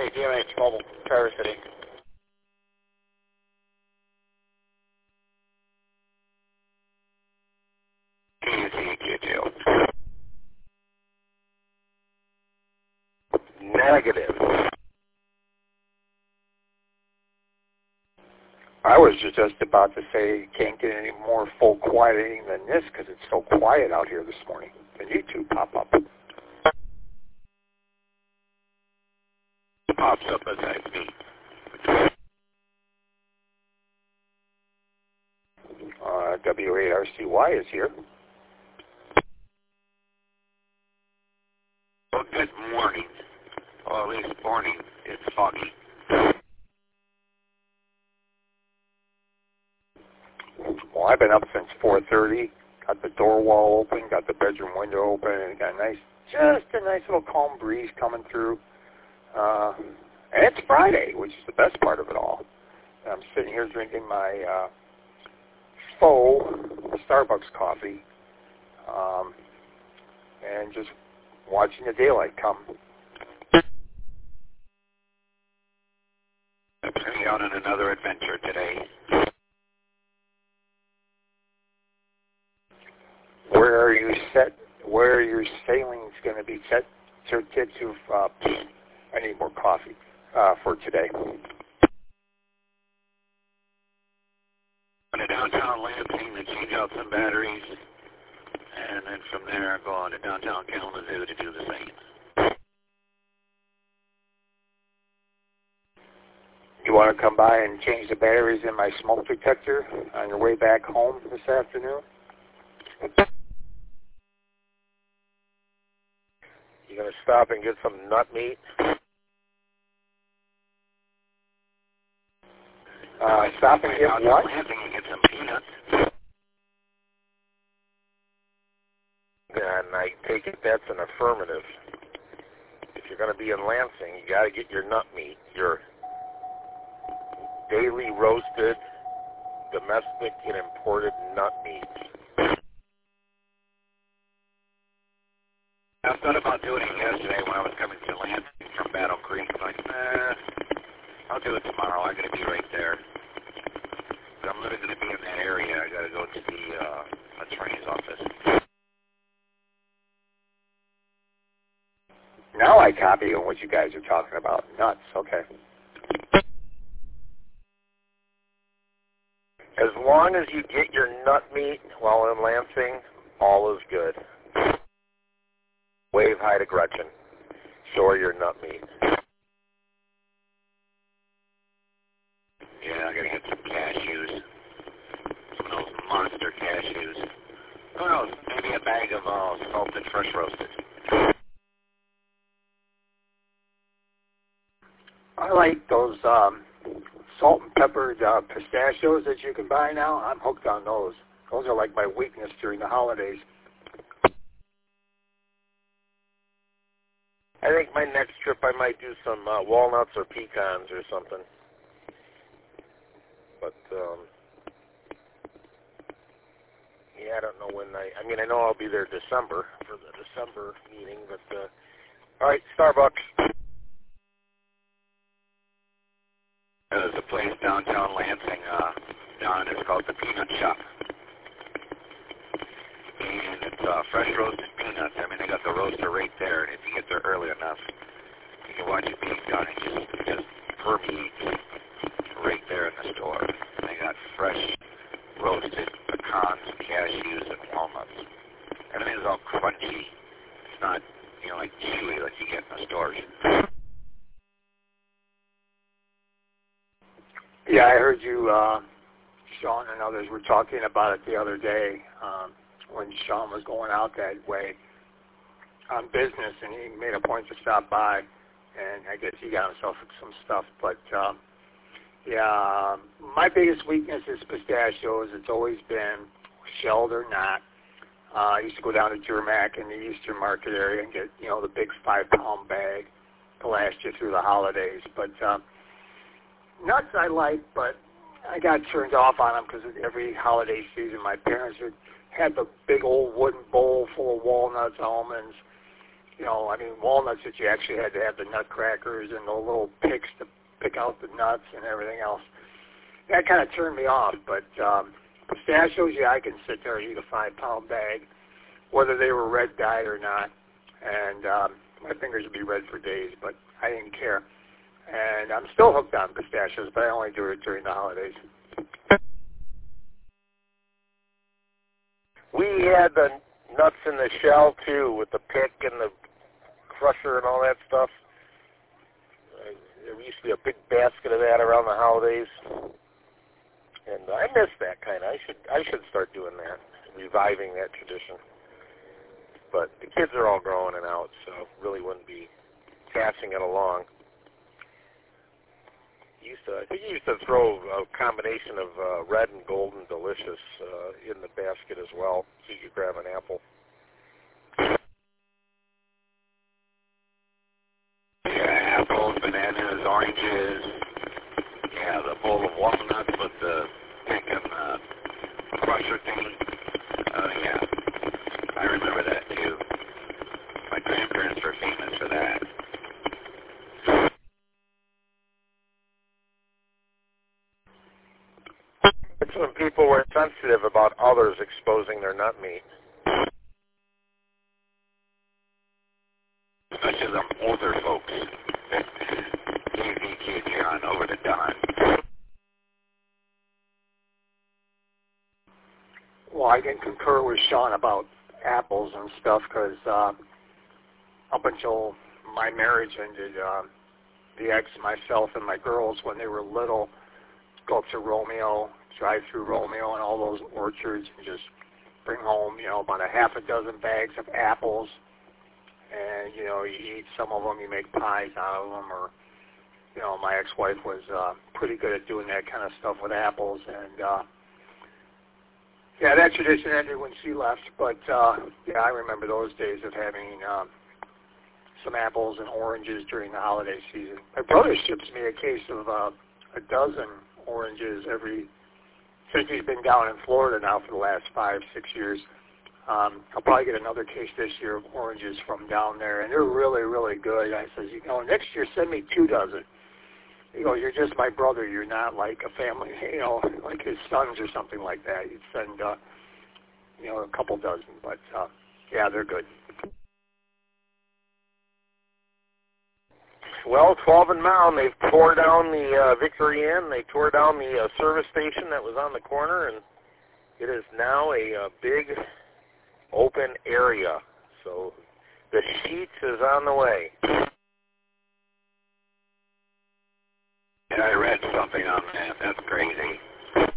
DMH Mobile, Traverse City. KCQ2. Negative. I was just about to say can't get any more full quieting than this because it's so quiet out here this morning. And you two pop up. Pops up as I speak. W8RCY is here. Well, good morning. Or at least morning. It's foggy. Well, I've been up since 4:30. Got the door wall open, got the bedroom window open, and got just a nice little calm breeze coming through. And it's Friday, which is the best part of it all. I'm sitting here drinking my faux Starbucks coffee and just watching the daylight come. I'm heading out on another adventure today. Where are you set? Where are your sailings going to be set to? I need more coffee for today. On to downtown Lansing to change out some batteries, and then from there go on to downtown Kalamazoo to do the same. You want to come by and change the batteries in my smoke detector on your way back home this afternoon? You going to stop and get some nut meat? Stop and get what? Lansing and get some peanuts. And I take it that's an affirmative. If you're going to be in Lansing, you got to get your nut meat, your daily roasted, domestic and imported nut meats. I thought about doing it yesterday when I was coming to Lansing from Battle Creek. Like, I'll do it tomorrow. I got to be right there. But I'm literally going to be in that area. I got to go to the attorney's office. Now I copy on what you guys are talking about. Nuts, okay. As long as you get your nut meat while in Lansing, all is good. Wave hi to Gretchen. Show her your nut meat. Yeah, I got to get some cashews. Some of those monster cashews. Who knows? Maybe a bag of salted fresh roasted. I like those salt and peppered pistachios that you can buy now. I'm hooked on those. Those are like my weakness during the holidays. I think my next trip I might do some walnuts or pecans or something. But, yeah, I don't know when I mean, I know I'll be there December for the December meeting, but, all right, Starbucks. There's a place downtown Lansing, it's called the Peanut Shop. And it's fresh roasted peanuts. I mean, they got the roaster right there, and if you get there early enough, you can watch it being done. It just permeates right there in the store. And they got fresh roasted pecans, cashews, and walnuts. Everything is all crunchy. It's not, like chewy like you get in the stores. Yeah, I heard you, Sean and others were talking about it the other day when Sean was going out that way on business, and he made a point to stop by, and I guess he got himself some stuff. But, yeah, my biggest weakness is pistachios. It's always been shelled or not. I used to go down to Germac in the Eastern Market area and get, the big 5-pound bag to last you through the holidays. But nuts I like, but I got turned off on them because every holiday season my parents had the big old wooden bowl full of walnuts, almonds, I mean, walnuts that you actually had to have the nut crackers and the little picks to pick out the nuts and everything else. That kind of turned me off, but pistachios, yeah, I can sit there and eat a 5-pound bag, whether they were red dyed or not, and my fingers would be red for days, but I didn't care. And I'm still hooked on pistachios, but I only do it during the holidays. We had the nuts in the shell, too, with the pick and the crusher and all that stuff. There used to be a big basket of that around the holidays. And I miss that kind of. I should start doing that, reviving that tradition. But the kids are all growing and out, so really wouldn't be passing it along. I think you used to throw a combination of red and golden delicious in the basket as well, so you could grab an apple. Yeah, apples, bananas, oranges. Yeah, the bowl of walnuts with the pick and crusher thing. Yeah, I remember that too. My grandparents were famous for that. It's when people were sensitive about others exposing their nut meat. Especially the older folks. Easy, John, over to Don. Well, I can concur with Sean about apples and stuff, because up until my marriage ended, the ex, myself, and my girls, when they were little, go up to Romeo, drive through Romeo and all those orchards and just bring home, about a half a dozen bags of apples. And, you eat some of them, you make pies out of them, or, my ex-wife was pretty good at doing that kind of stuff with apples. And, yeah, that tradition ended when she left. But, yeah, I remember those days of having some apples and oranges during the holiday season. My brother ships me a case of a dozen oranges since he's been down in Florida now for the last 5-6 years. I'll probably get another case this year of oranges from down there, and they're really, really good. I says, next year send me 2 dozen. He goes, you're just my brother. You're not like a family, like his sons or something like that. You'd send, a couple dozen. But, yeah, they're good. Well, 12 and Mound, they've tore down the Victory Inn. They tore down the service station that was on the corner, and it is now a big open area. So the Sheetz is on the way. Yeah, I read something on that. That's crazy.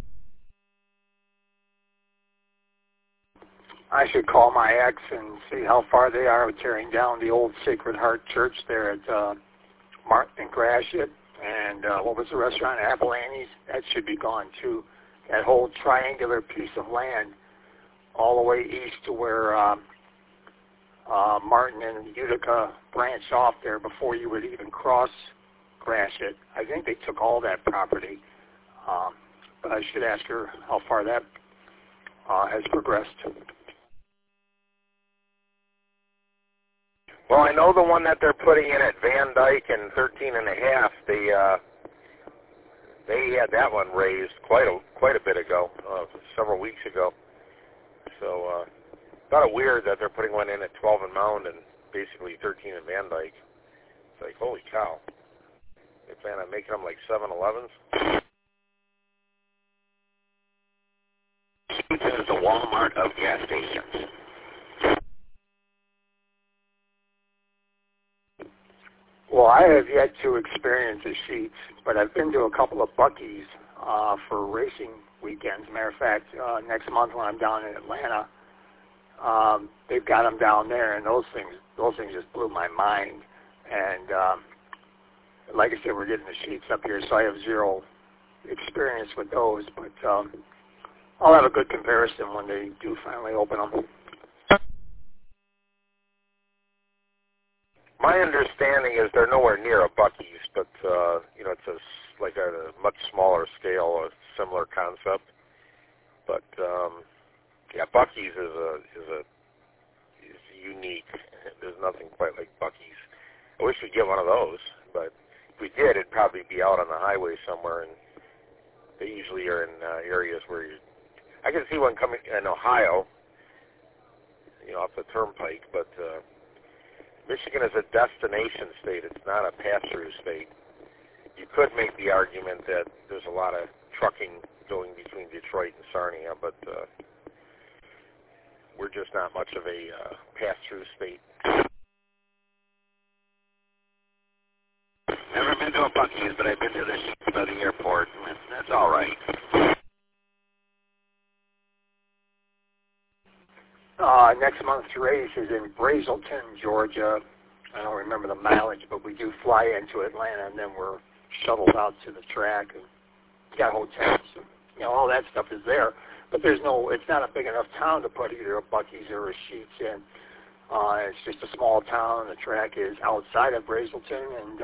I should call my ex and see how far they are with tearing down the old Sacred Heart Church there at Martin and Gratiot. And what was the restaurant? Apple Annie's? That should be gone too. That whole triangular piece of land all the way east to where Martin and Utica branch off there before you would even cross Gratiot. I think they took all that property. But I should ask her how far that has progressed. Well, I know the one that they're putting in at Van Dyke and 13 and a half. They had that one raised quite a bit ago, several weeks ago. So kind of weird that they're putting one in at 12 and Mound and basically 13 and Van Dyke. It's like, holy cow. They plan on making them like 7-Elevens. This is the Walmart of gas stations. Well, I have yet to experience the Sheetz, but I've been to a couple of Buc-ee's for racing weekends. Matter of fact, next month when I'm down in Atlanta, they've got them down there, and those things just blew my mind. And like I said, we're getting the Sheetz up here, so I have zero experience with those. But I'll have a good comparison when they do finally open them. My understanding is they're nowhere near a Buc-ee's, but it's like a much smaller scale, a similar concept. But yeah, Buc-ee's is unique. There's nothing quite like Buc-ee's. I wish we'd get one of those, but if we did, it'd probably be out on the highway somewhere, and they usually are in areas where I can see one coming in Ohio, off the turnpike, but Michigan is a destination state. It's not a pass-through state. You could make the argument that there's a lot of trucking going between Detroit and Sarnia, but we're just not much of a pass-through state. Never been to a Buc-ee's, but I've been to the Sheets by the airport, and that's all right. Next month's race is in Brazelton, Georgia. I don't remember the mileage, but we do fly into Atlanta, and then we're shuttled out to the track and got hotels. All that stuff is there. But it's not a big enough town to put either a Buc-ee's or a Sheets in. It's just a small town. The track is outside of Brazelton, and,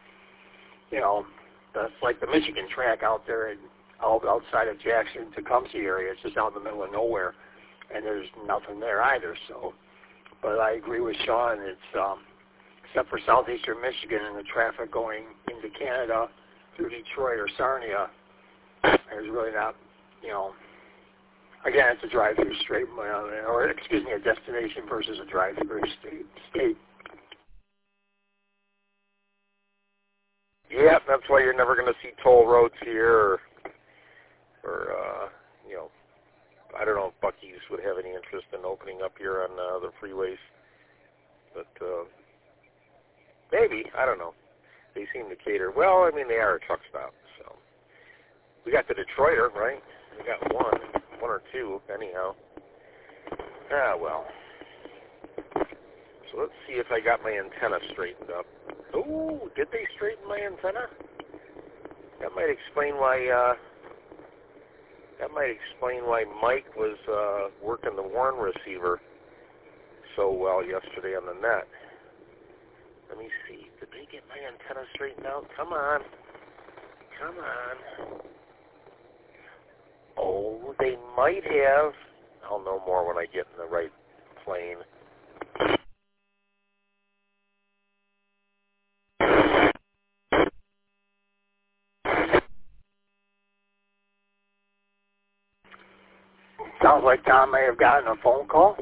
that's like the Michigan track out there outside of Jackson, Tecumseh area. It's just out in the middle of nowhere, and there's nothing there either. So, but I agree with Sean. It's except for southeastern Michigan and the traffic going into Canada through Detroit or Sarnia, there's really not, again, it's a drive-through state, a destination versus a drive-through state. Yeah, that's why you're never going to see toll roads here, or I don't know if Buc-ee's would have any interest in opening up here on the freeways, but maybe, I don't know. They seem to cater. Well, they are a truck stop, so. We got the Detroiter, right? We got one or two, anyhow. Well. So let's see if I got my antenna straightened up. Oh, did they straighten my antenna? That might explain why Mike was working the Warren receiver so well yesterday on the net. Let me see. Did they get my antenna straightened out? Come on. Oh, they might have. I'll know more when I get in the right plane. Sounds like Tom may have gotten a phone call.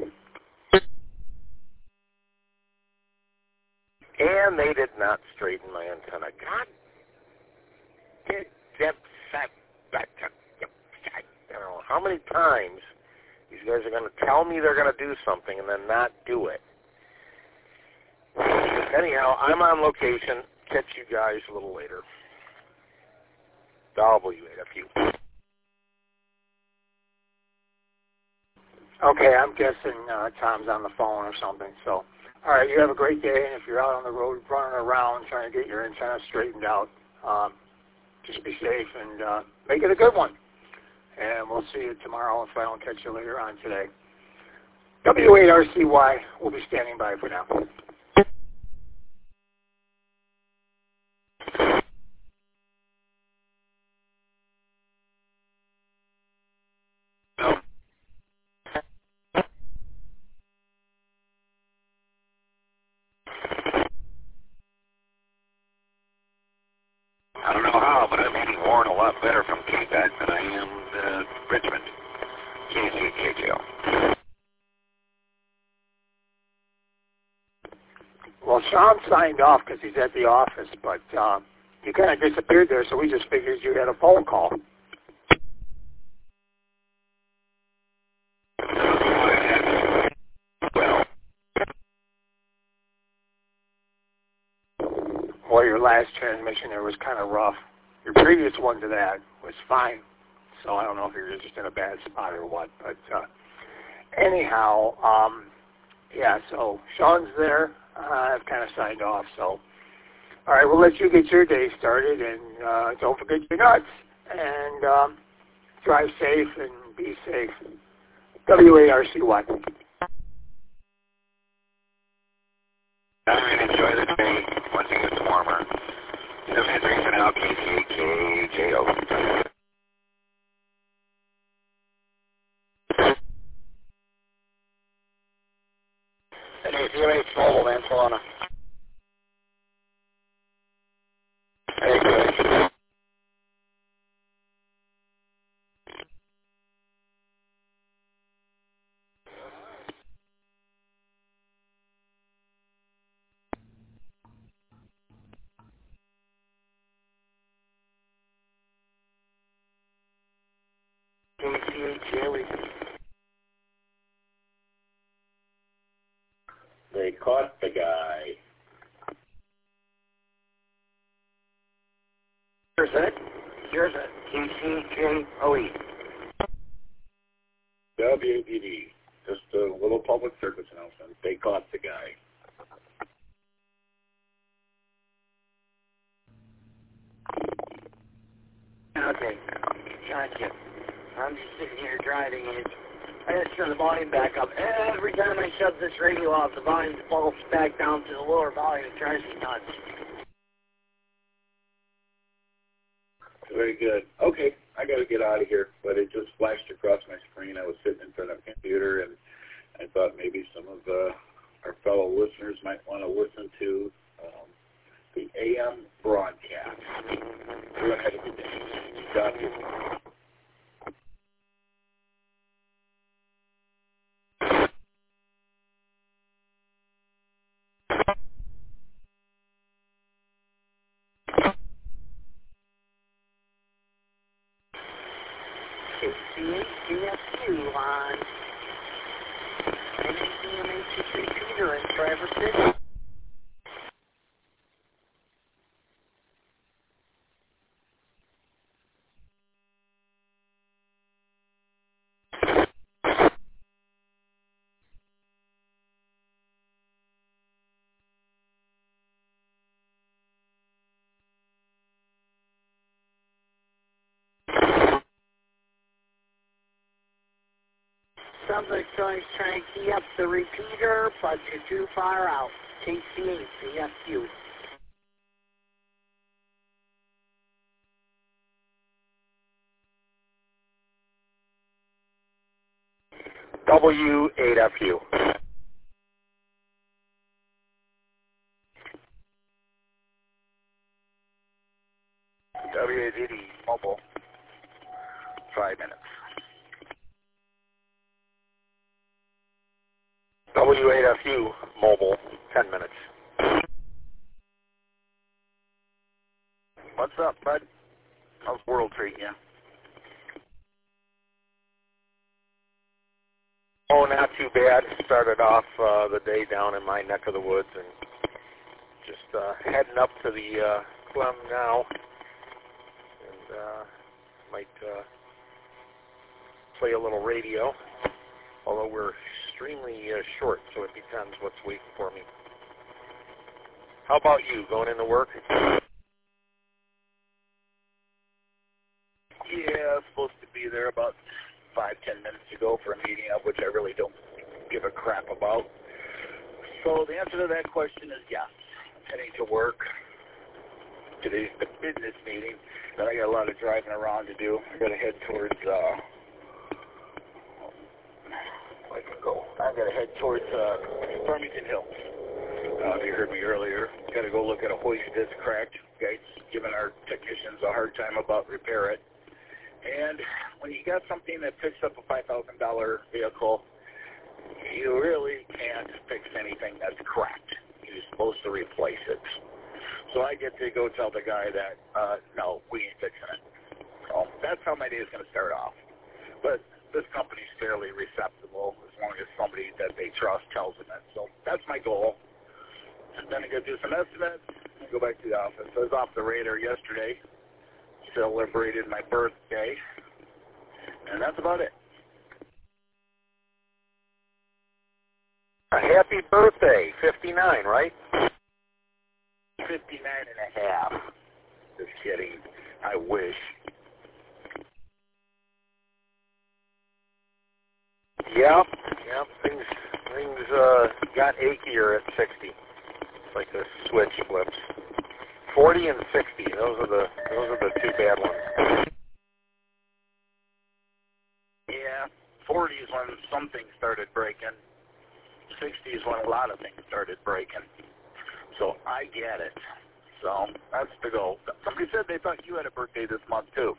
And they did not straighten my antenna. God. I don't know how many times these guys are going to tell me they're going to do something and then not do it. Anyhow, I'm on location. Catch you guys a little later. WAFU. Okay, I'm guessing Tom's on the phone or something. So, all right, you have a great day, and if you're out on the road running around trying to get your antenna straightened out, just be safe and make it a good one. And we'll see you tomorrow if I don't catch you later on today. W8RCY will be standing by for now. I don't know how, but I'm hitting Warren a lot better from KPAC than I am Richmond. KCKL. Well, Sean signed off because he's at the office, but you kind of disappeared there, so we just figured you had a phone call. Well, your last transmission there was kind of rough. Your previous one to that was fine. So I don't know if you're just in a bad spot or what. But anyhow, yeah, so Sean's there. I've kind of signed off. So, all right, we'll let you get your day started. And don't forget your nuts. And drive safe and be safe. WARCY. I'm going to enjoy the day once it gets warmer. 73 for now, KCKJO. Hey, CMH Mobile, man, Solana. Hey, good. Jerry. They caught the guy. Here's it. TCJOE. WAPD. Just a little public service announcement. They caught the guy. Okay. Gotcha. I'm just sitting here driving and I just turn the volume back up. Every time I shut this radio off, the volume falls back down to the lower volume. It drives me nuts. Very good. Okay, I got to get out of here, but it just flashed across my screen. I was sitting in front of a computer, and I thought maybe some of our fellow listeners might want to listen to the AM broadcast. Go ahead with the got you. KCHDFU on NADMHC repeater in Traverse City. Sounds like someone's trying to key up the repeater, but you're too far out. KCHDFU. W8FU. WAPD Mobile. 5 minutes. W8FU Mobile, 10 minutes. What's up, bud? How's World treating you? Oh, not too bad. Started off the day down in my neck of the woods and just heading up to the Clem now. And might play a little radio, although we're extremely short, so it depends what's waiting for me. How about you? Going into work? Yeah, supposed to be there about 5-10 minutes ago for a meeting, of which I really don't give a crap about. So the answer to that question is yes. I'm heading to work. Today's the business meeting, but I got a lot of driving around to do. I got to head towards, I got to head towards Farmington Hills. If you heard me earlier, got to go look at a hoist that's cracked. Guys giving our technicians a hard time about repair it. And when you got something that picks up a $5,000 vehicle, you really can't fix anything that's cracked. You're supposed to replace it. So I get to go tell the guy that, no, we ain't fixing it. So that's how my day is going to start off. But this company's fairly receptible as long as somebody that they trust tells them it. So that's my goal. And then I got to do some estimates and go back to the office. I was off the radar yesterday. Celebrated my birthday. And that's about it. A happy birthday, 59, right? 59 and a half. Just kidding. I wish. Yeah, things got achier at 60. It's like the switch flips. 40 and 60, those are the two bad ones. Yeah, 40 is when something started breaking. 60s when a lot of things started breaking. So I get it. So that's the goal. Somebody said they thought you had a birthday this month, too.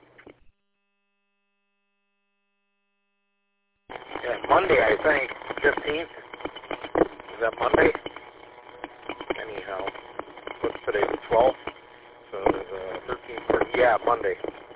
Yeah, Monday, I think. 15th. Is that Monday? Anyhow, what's today, the 12th? So, 13th, 14th, yeah, Monday.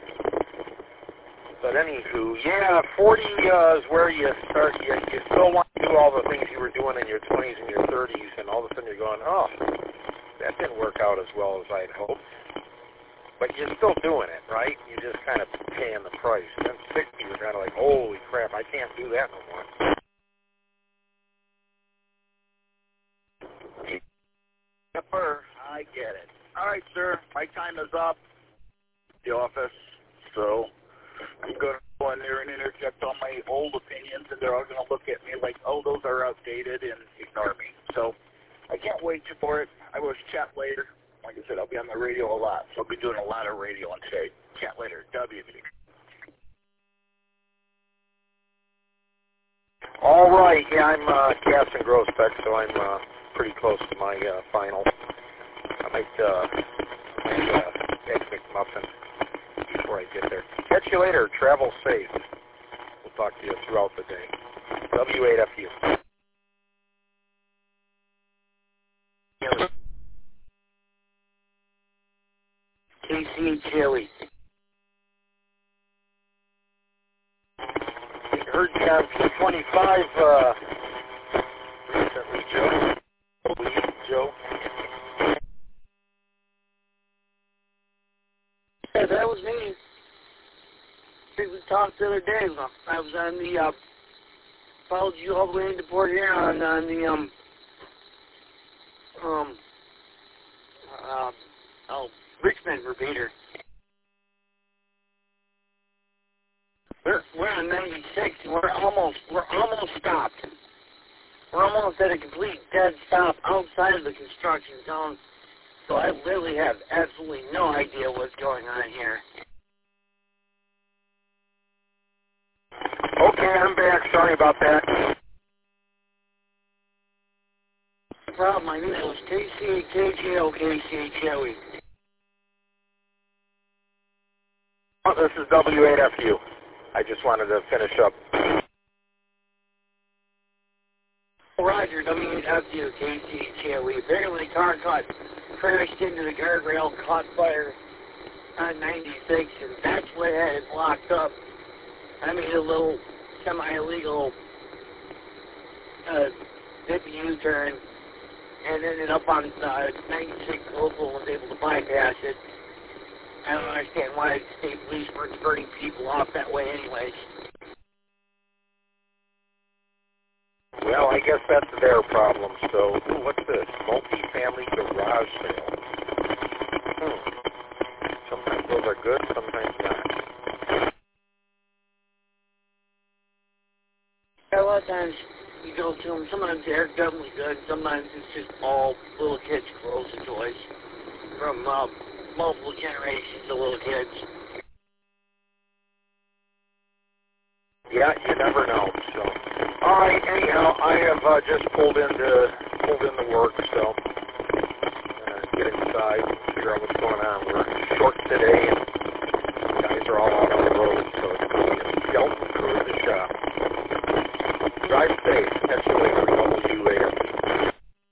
But anywho, yeah, 40 is where you start. You still want to do all the things you were doing in your 20s and your 30s, and all of a sudden you're going, oh, that didn't work out as well as I'd hoped. But you're still doing it, right? You're just kind of paying the price. Then 60, you're kind of like, holy crap, I can't do that no more. Yepper, I get it. All right, sir, my time is up. The office, so I'm going to go in there and interject all my old opinions, and they're all going to look at me like, oh, those are outdated, and ignore me. So I can't wait for it. I will chat later. Like I said, I'll be on the radio a lot, so I'll be doing a lot of radio today. Chat later. WB. All right, yeah, I'm Gas and Grow Spec, so I'm pretty close to my final. I might Egg McMuffin before I get there. Catch you later. Travel safe. We'll talk to you throughout the day. W8FU. KC Chili. Heard you on 25 recently, Joe. Joe. Yeah, that was me. We talked the other day. I was on the, followed you all the way into Port Huron on the, Richmond repeater. We're on 96. We're almost stopped. We're almost at a complete dead stop outside of the construction zone. So I literally have absolutely no idea what's going on here. Okay, I'm back. Sorry about that. No problem. I knew it was KCHO, KCHO. Oh, this is W8FU. I just wanted to finish up. Roger, W8FU, KCHO. Apparently the car crashed into the guardrail, caught fire on 96, and that's what had it locked up. I made a little semi-illegal dippy U-turn and ended up on 96 local and was able to bypass it. I don't understand why the state police weren't burning people off that way anyways. Well, I guess that's their problem. So, ooh, what's this? Multi-family garage sale. Sometimes those are good, sometimes not. Yeah, a lot of times you go to them, sometimes they're definitely good, sometimes it's just all little kids' clothes and toys from multiple generations of little kids. Yeah, you never know. So, all right. Anyhow, I have just pulled in the work. So, get inside, figure out what's going on. We're short today, and guys are all out on the road, so it's going to be a skeleton crew in the shop. Drive safe. Catch you later. W8FU.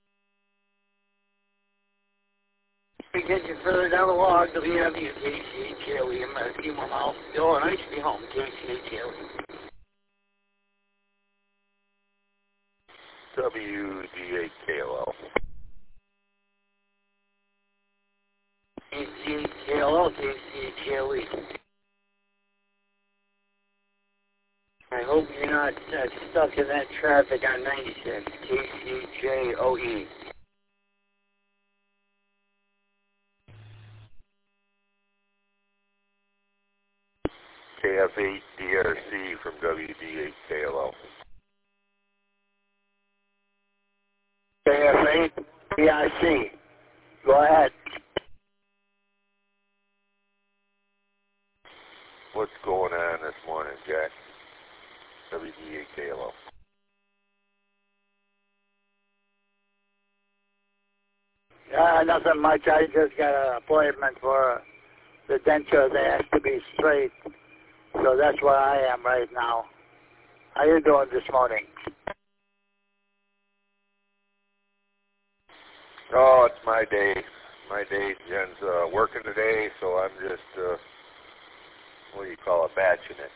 We get you further down the log, WFU, KCHO. I'm a few more miles to go, and I should be home, KCHO. WD8KLL. KCHO, KCHO. I hope you're not stuck in that traffic on 96, KCHO. KF8DRC from WD8KLL. KF8 DRC. Go ahead. What's going on this morning, Jack? WD8KLL. Nothing much. I just got an appointment for the denture. They has to be straight. So that's where I am right now. How you doing this morning? Oh, it's my day. My day. Jen's working today, so I'm just, what do you call it, batching it.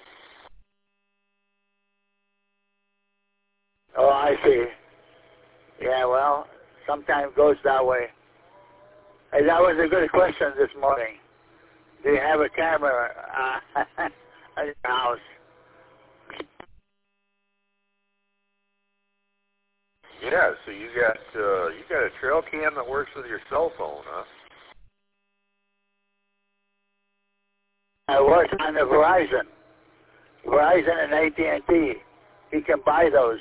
Oh, I see. Yeah, well, sometimes goes that way. Hey, that was a good question this morning. Do you have a camera at your house? Yeah, so you got a trail cam that works with your cell phone, huh? I work on the Verizon and AT&T. You can buy those.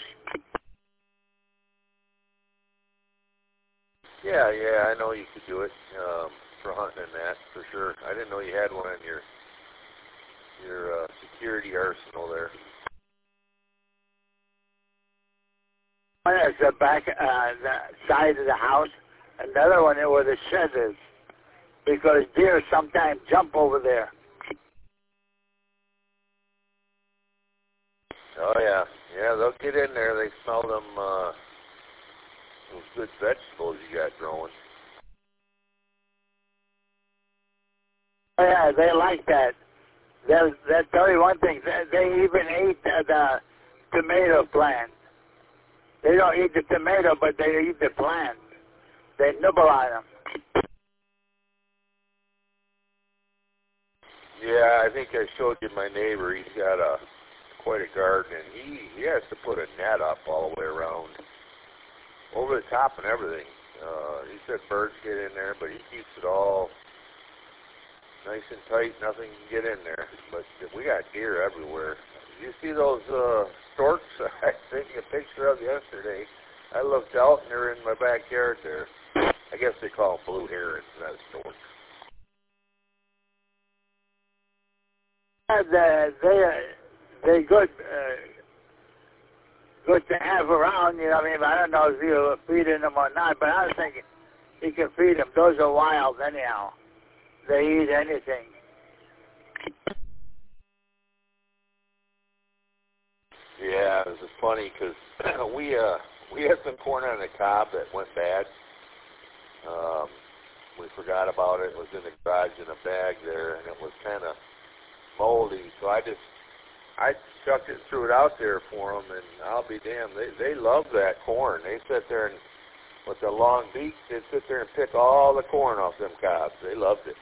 Yeah, I know you could do it for hunting and that, for sure. I didn't know you had one in your security arsenal there. One is the back, the side of the house. Another one is where the shed is, because deer sometimes jump over there. Oh yeah, they'll get in there. They smell them those good vegetables you got growing. Oh, yeah, they like that. They'll tell you one thing. They even eat the tomato plant. They don't eat the tomato, but they eat the plant. They nibble on them. Yeah, I think I showed you my neighbor. He's got quite a garden, and he has to put a net up all the way around, over the top and everything. He said birds get in there, but he keeps it all nice and tight. Nothing can get in there. But we got deer everywhere. You see those storks I sent you a picture of yesterday? I looked out, and they're in my backyard there. I guess they call them blue herons, not storks. They're good to have around, you know what I mean? I don't know if you're feeding them or not, but I was thinking you can feed them. Those are wild anyhow. They eat anything. Yeah, it was funny because we had some corn on the cob that went bad. We forgot about it. It was in the garage in a bag there, and it was kind of moldy. So I chucked it, threw it out there for them, and I'll be damned, they love that corn. They sit there and with the long beaks, they'd sit there and pick all the corn off them cobs. They loved it.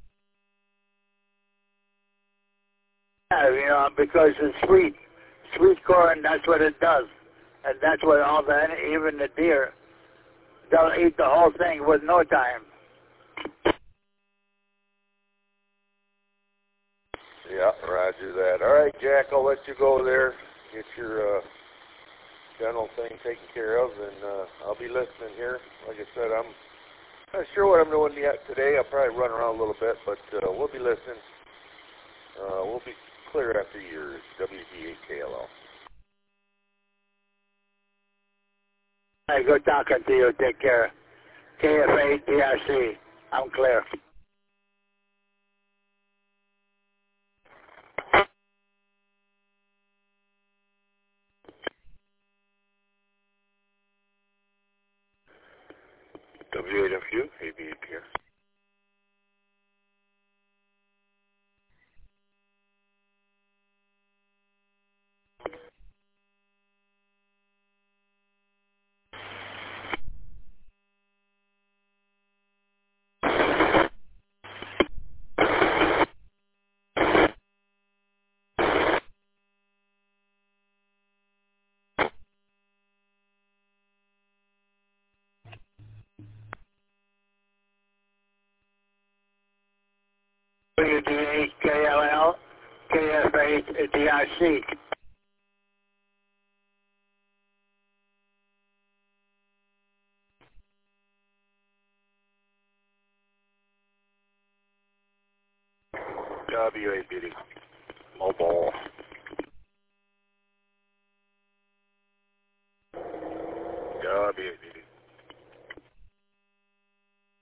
Yeah, you know, because it's sweet. Sweet corn, that's what it does. And that's what even the deer, they'll eat the whole thing with no time. Yeah, roger that. All right, Jack, I'll let you go there. Get your dental thing taken care of, and I'll be listening here. Like I said, I'm not sure what I'm doing yet today. I'll probably run around a little bit, but we'll be listening. We'll be clear after yours, WGA-KLL. Hey, good talking to you. Take care. KFA-DRC. I'm clear. WAW, ABA here. WGA-KLL, KFA-DRC. WABD. Mobile. WABD.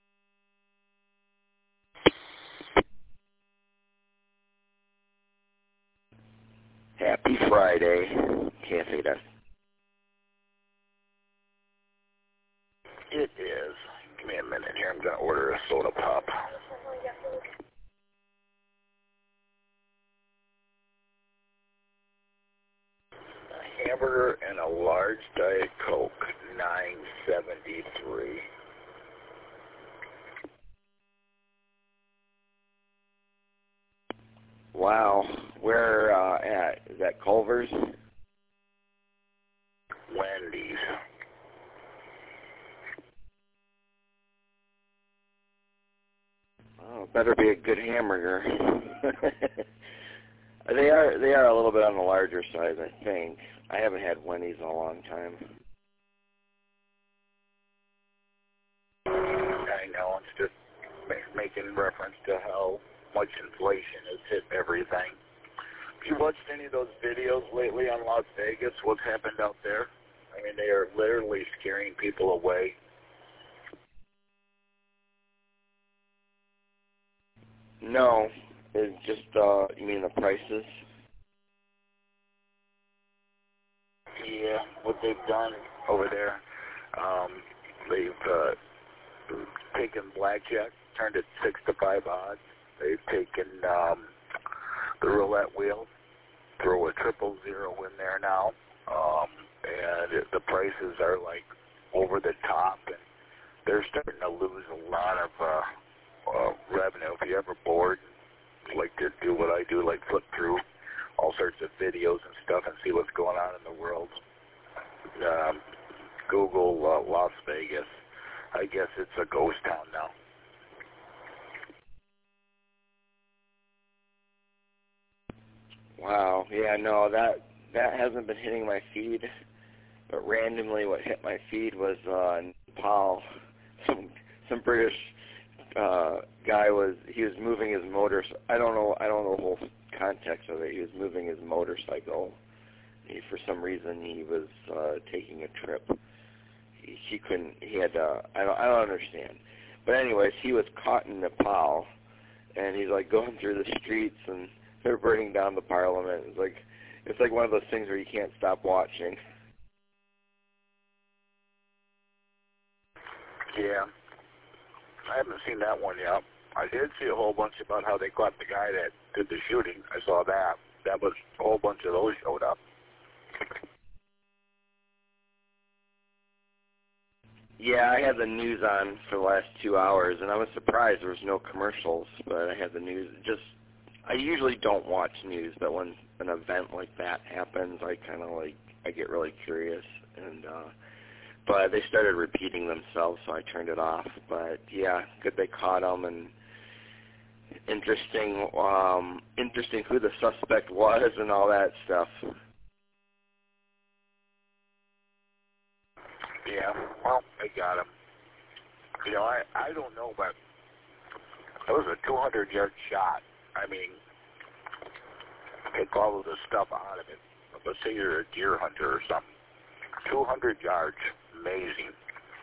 Friday, KFAS. It is. Give me a minute here. I'm going to order a soda pop. A hamburger and a large Diet Coke, $9.73. Wow. Where at? Is that Culver's? Wendy's. Oh, better be a good hamburger. They are a little bit on the larger side, I think. I haven't had Wendy's in a long time. I know, it's just making reference to how much inflation has hit everything. Have you watched any of those videos lately on Las Vegas? What's happened out there? I mean, they are literally scaring people away. No, it's just, you mean the prices? Yeah, what they've done over there, they've taken blackjack, turned it 6-5 odds. They've taken the roulette wheel, throw a 000 in there now, and the prices are like over the top, and they're starting to lose a lot of revenue. If you're ever bored, like to do what I do, like flip through all sorts of videos and stuff and see what's going on in the world, Google Las Vegas. I guess it's a ghost town now. Wow. Yeah, no, that hasn't been hitting my feed. But randomly, what hit my feed was Nepal. Some British guy was moving his motor. I don't know the whole context of it. He was moving his motorcycle. For some reason, he was taking a trip. He couldn't. He had. I don't understand. But anyways, he was caught in Nepal, and he's like going through the streets, and they're burning down the parliament. It's like one of those things where you can't stop watching. Yeah. I haven't seen that one yet. I did see a whole bunch about how they caught the guy that did the shooting. I saw that. That was a whole bunch of those showed up. Yeah, I had the news on for the last 2 hours, and I was surprised there was no commercials, but I had the news. I usually don't watch news, but when an event like that happens, I get really curious, and but they started repeating themselves, so I turned it off. But yeah, good they caught him, and interesting who the suspect was and all that stuff. Yeah, well, they got him. You know, I don't know, but it was a 200-yard shot. I mean, take all of the stuff out of it. Let's say you're a deer hunter or something. 200 yards. Amazing.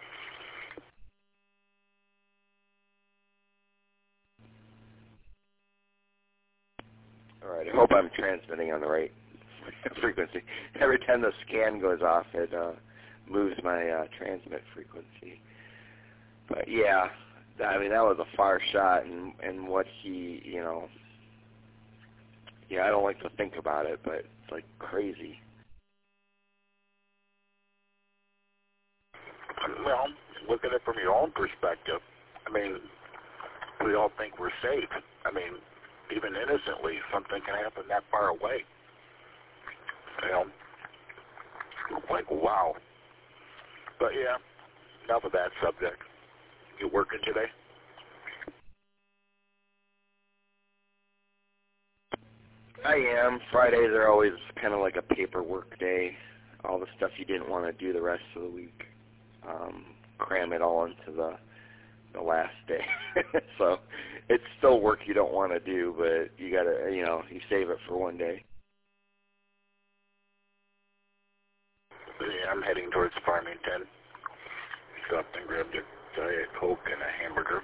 All right, I hope I'm transmitting on the right frequency. Every time the scan goes off, it moves my transmit frequency. But yeah, I mean, that was a far shot, and what he, yeah, I don't like to think about it, but it's like crazy. Well, look at it from your own perspective. I mean, we all think we're safe. I mean, even innocently, something can happen that far away. Like, wow. But yeah, enough of that subject. You working today? I am. Fridays are always kind of like a paperwork day. All the stuff you didn't want to do the rest of the week. Cram it all into the last day. So it's still work you don't want to do, but you gotta, you save it for one day. Yeah, I'm heading towards Farmington. Stopped and grabbed a Diet Coke and a hamburger.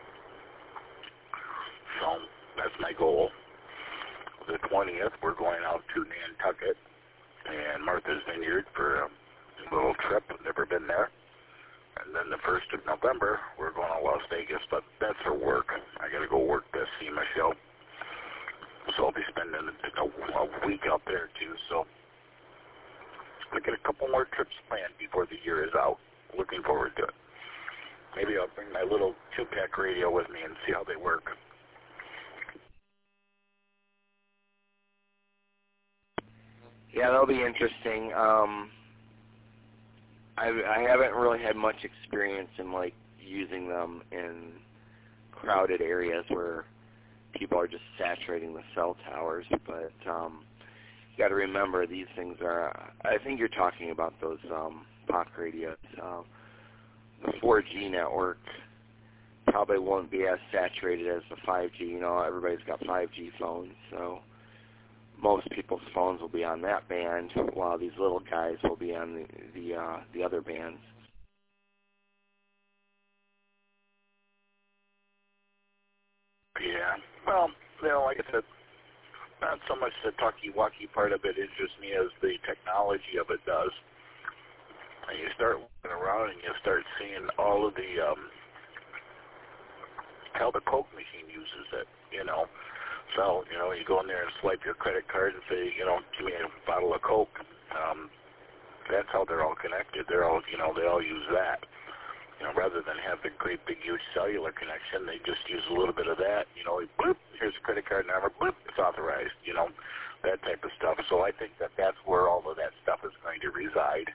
So that's my goal. The 20th, we're going out out to Nantucket and Martha's Vineyard for a little trip. I've never been there. And then the 1st of November, we're going to Las Vegas, but that's for work. I got to go work the SEMA show. So I'll be spending a week out there, too. So I get a couple more trips planned before the year is out. Looking forward to it. Maybe I'll bring my little 2-pack radio with me and see how they work. Yeah, that'll be interesting. I haven't really had much experience in like using them in crowded areas where people are just saturating the cell towers, but you got to remember these things are. I think you're talking about those POC radios. The 4G network probably won't be as saturated as the 5G. You know, everybody's got 5G phones, so most people's phones will be on that band, while these little guys will be on the other bands. Yeah. Well, you know, like I said, not so much the talkie-walkie part of it interests me as the technology of it does. And you start looking around and you start seeing all of the, how the Coke machine uses it, you know. So, you know, you go in there and swipe your credit card and say, you know, give me a bottle of Coke. That's how they're all connected. They're all, you know, they all use that. You know, rather than have the great big huge cellular connection, they just use a little bit of that. You know, bloop, here's a credit card number, bloop, it's authorized, you know, that type of stuff. So I think that that's where all of that stuff is going to reside.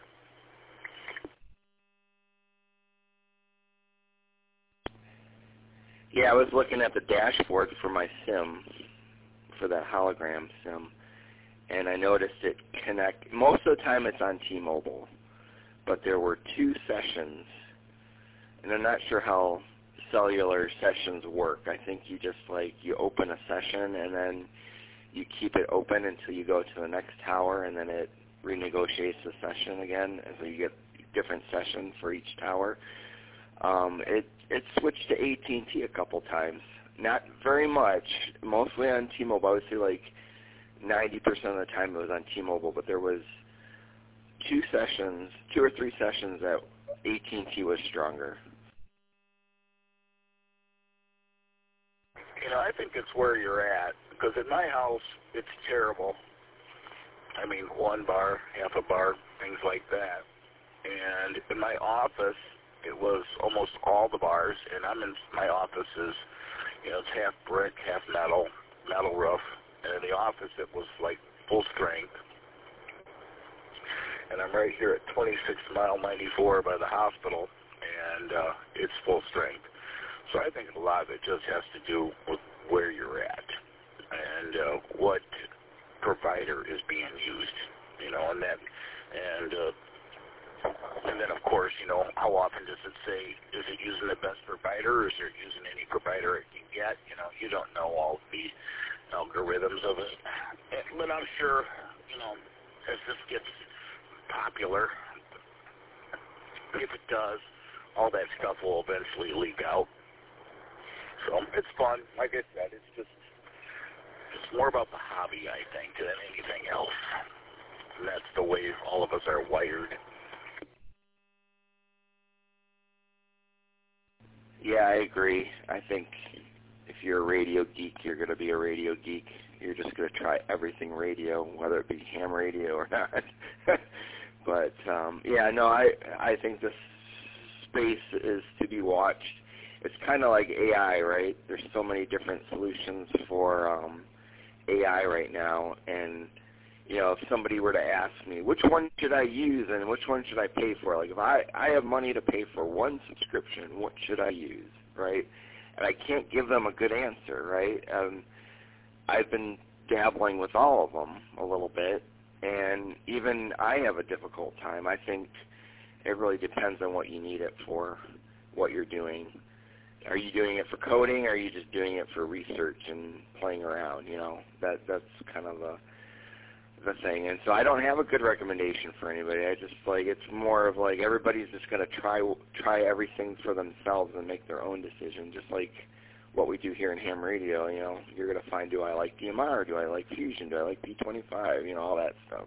Yeah, I was looking at the dashboard for my SIM, for that hologram SIM, and I noticed it connect. Most of the time it's on T-Mobile, but there were 2 sessions, and I'm not sure how cellular sessions work. I think you just you open a session and then you keep it open until you go to the next tower, and then it renegotiates the session again, and so you get different sessions for each tower. It switched to AT&T a couple times. Not very much, mostly on T-Mobile. I would say 90% of the time it was on T-Mobile, but there was 2 or 3 sessions that AT&T was stronger. You know, I think it's where you're at, because at my house, it's terrible. I mean, 1 bar, half a bar, things like that. And in my office, it was almost all the bars, and my office is, you know, it's half brick, half metal roof, and in the office it was full strength. And I'm right here at 26 mile 94 by the hospital, and it's full strength. So I think a lot of it just has to do with where you're at and what provider is being used, you know, and then, of course, you know, how often does it say, is it using the best provider, or is it using any provider it can get? You know, you don't know all the algorithms of it. But I'm sure, you know, as this gets popular, if it does, all that stuff will eventually leak out. So it's fun. Like I said, it's more about the hobby, I think, than anything else. And that's the way all of us are wired. Yeah, I agree. I think if you're a radio geek, you're going to be a radio geek. You're just going to try everything radio, whether it be ham radio or not. But, yeah, no, I think this space is to be watched. It's kind of like AI, right? There's so many different solutions for AI right now, and you know, if somebody were to ask me, which one should I use and which one should I pay for? If I have money to pay for one subscription, what should I use, right? And I can't give them a good answer, right? I've been dabbling with all of them a little bit, and even I have a difficult time. I think it really depends on what you need it for, what you're doing. Are you doing it for coding, or are you just doing it for research and playing around? You know, that's kind of the thing. And so I don't have a good recommendation for anybody. I just it's more of everybody's just going to try everything for themselves and make their own decision, just like what we do here in ham radio. You know, you're going to find, do I like DMR? Do I like Fusion? Do I like P25? You know, all that stuff.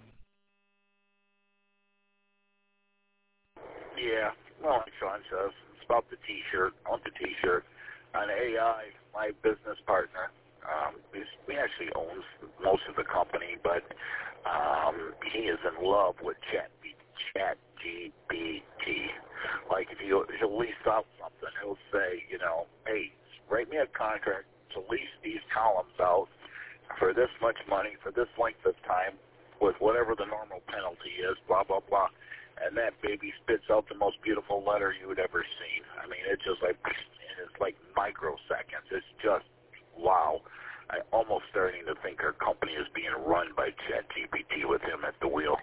Yeah, well, like Sean says, it's about the T-shirt. I want the T-shirt. On AI, my business partner, he actually owns most of the company, but he is in love with ChatGPT. Like, if he'll lease out something, he'll say, you know, hey, write me a contract to lease these columns out for this much money, for this length of time, with whatever the normal penalty is, blah, blah, blah. And that baby spits out the most beautiful letter you would ever seen. I mean, it's just like, it's like microseconds. It's just, wow. I'm almost starting to think our company is being run by ChatGPT with him at the wheel.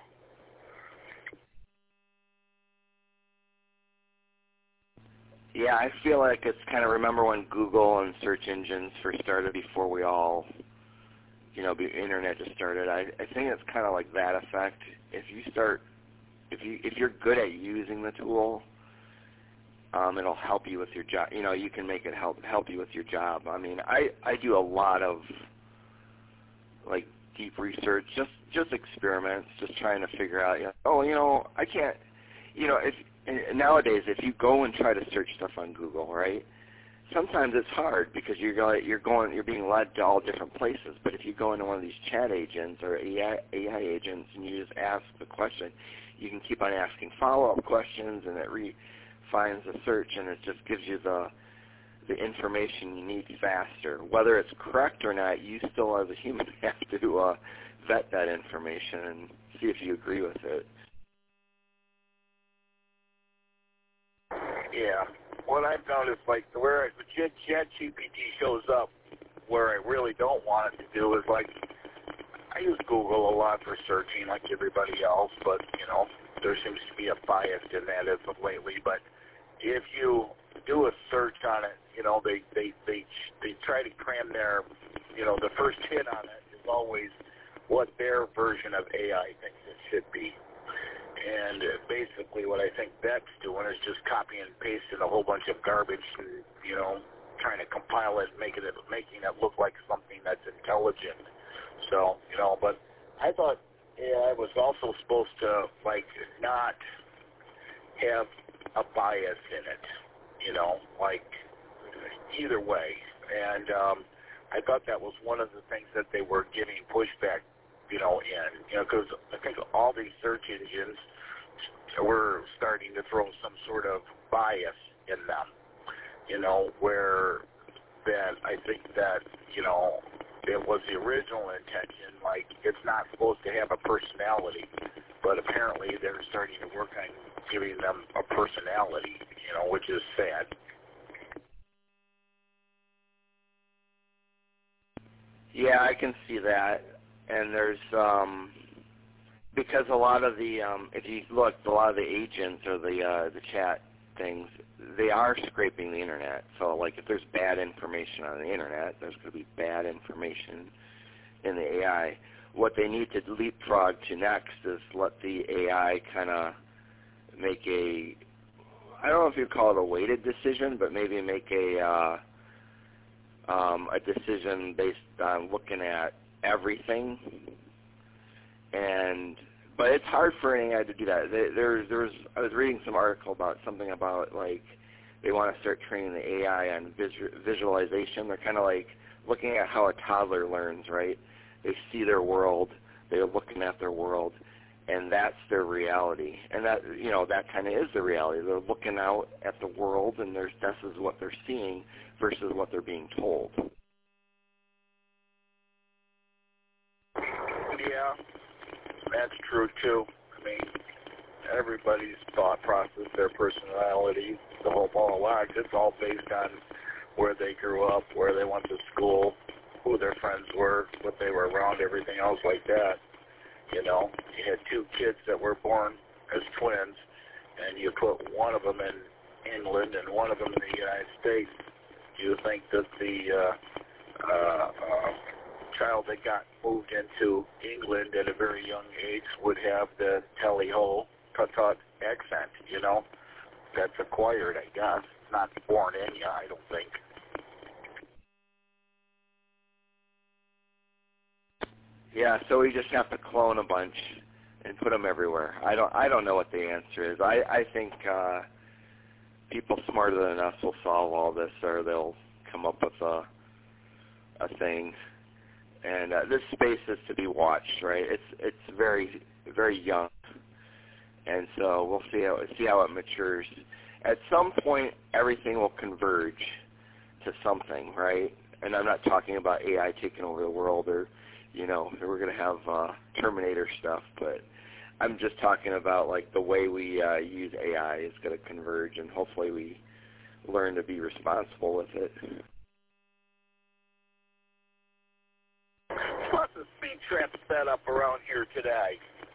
Yeah, I feel like it's kind of, remember when Google and search engines first started, before we all, you know, the internet just started. I think it's kind of like that effect. If you're good at using the tool, it'll help you with your job. You know, you can make it help you with your job. I mean, I do a lot of like deep research, just experiments, just trying to figure out. You know, oh, you know, I can't. You know, nowadays if you go and try to search stuff on Google, right? Sometimes it's hard because you're being led to all different places. But if you go into one of these chat agents or AI agents and you just ask the question, you can keep on asking follow-up questions, and it finds the search, and it just gives you the information you need faster. Whether it's correct or not, you still as a human have to vet that information and see if you agree with it. Yeah. What I've noticed, like, where ChatGPT shows up where I really don't want it to do is, like, I use Google a lot for searching like everybody else, but, you know, there seems to be a bias in that as of lately. But if you do a search on it, you know, they try to cram their, you know, the first hit on it is always what their version of AI thinks it should be. And basically what I think that's doing is just copying and pasting a whole bunch of garbage and, you know, trying to compile it, making it look like something that's intelligent. So, you know, but I thought AI was also supposed to, like, not have a bias in it, you know, like, either way. And I thought that was one of the things that they were giving pushback, you know, because I think all these search engines were starting to throw some sort of bias in them, you know, where that I think that, you know, it was the original intention, like, it's not supposed to have a personality, but apparently they're starting to work on giving them a personality, you know, which is sad. Yeah, I can see that. And there's, because a lot of the, if you look, a lot of the agents or the chat things, they are scraping the internet. So, like, if there's bad information on the internet, there's going to be bad information in the AI. What they need to leapfrog to next is let the AI kind of make a, I don't know if you'd call it a weighted decision, but maybe make a decision based on looking at everything. But it's hard for an AI to do that. I was reading some article about something about, like, they want to start training the AI on visualization. They're kind of like looking at how a toddler learns, right? They see their world, they're looking at their world, and that's their reality. And that, you know, that kind of is the reality. They're looking out at the world, and this is what they're seeing versus what they're being told. Yeah, that's true too. I mean, everybody's thought process, their personality, the whole ball of wax, it's all based on where they grew up, where they went to school, who their friends were, what they were around, everything else like that. You know, you had two kids that were born as twins, and you put one of them in England and one of them in the United States. Do you think that the child that got moved into England at a very young age would have the tally-ho, tut-tut accent, you know? That's acquired, I guess. It's not born in you, I don't think. Yeah, so we just have to clone a bunch and put them everywhere. I don't know what the answer is. I think people smarter than us will solve all this, or they'll come up with a thing. And this space is to be watched, right? It's very, very young, and so we'll see how it matures. At some point, everything will converge to something, right? And I'm not talking about AI taking over the world, or we're going to have Terminator stuff, but I'm just talking about like the way we use AI is going to converge, and hopefully we learn to be responsible with it. Lots of speed traps set up around here today.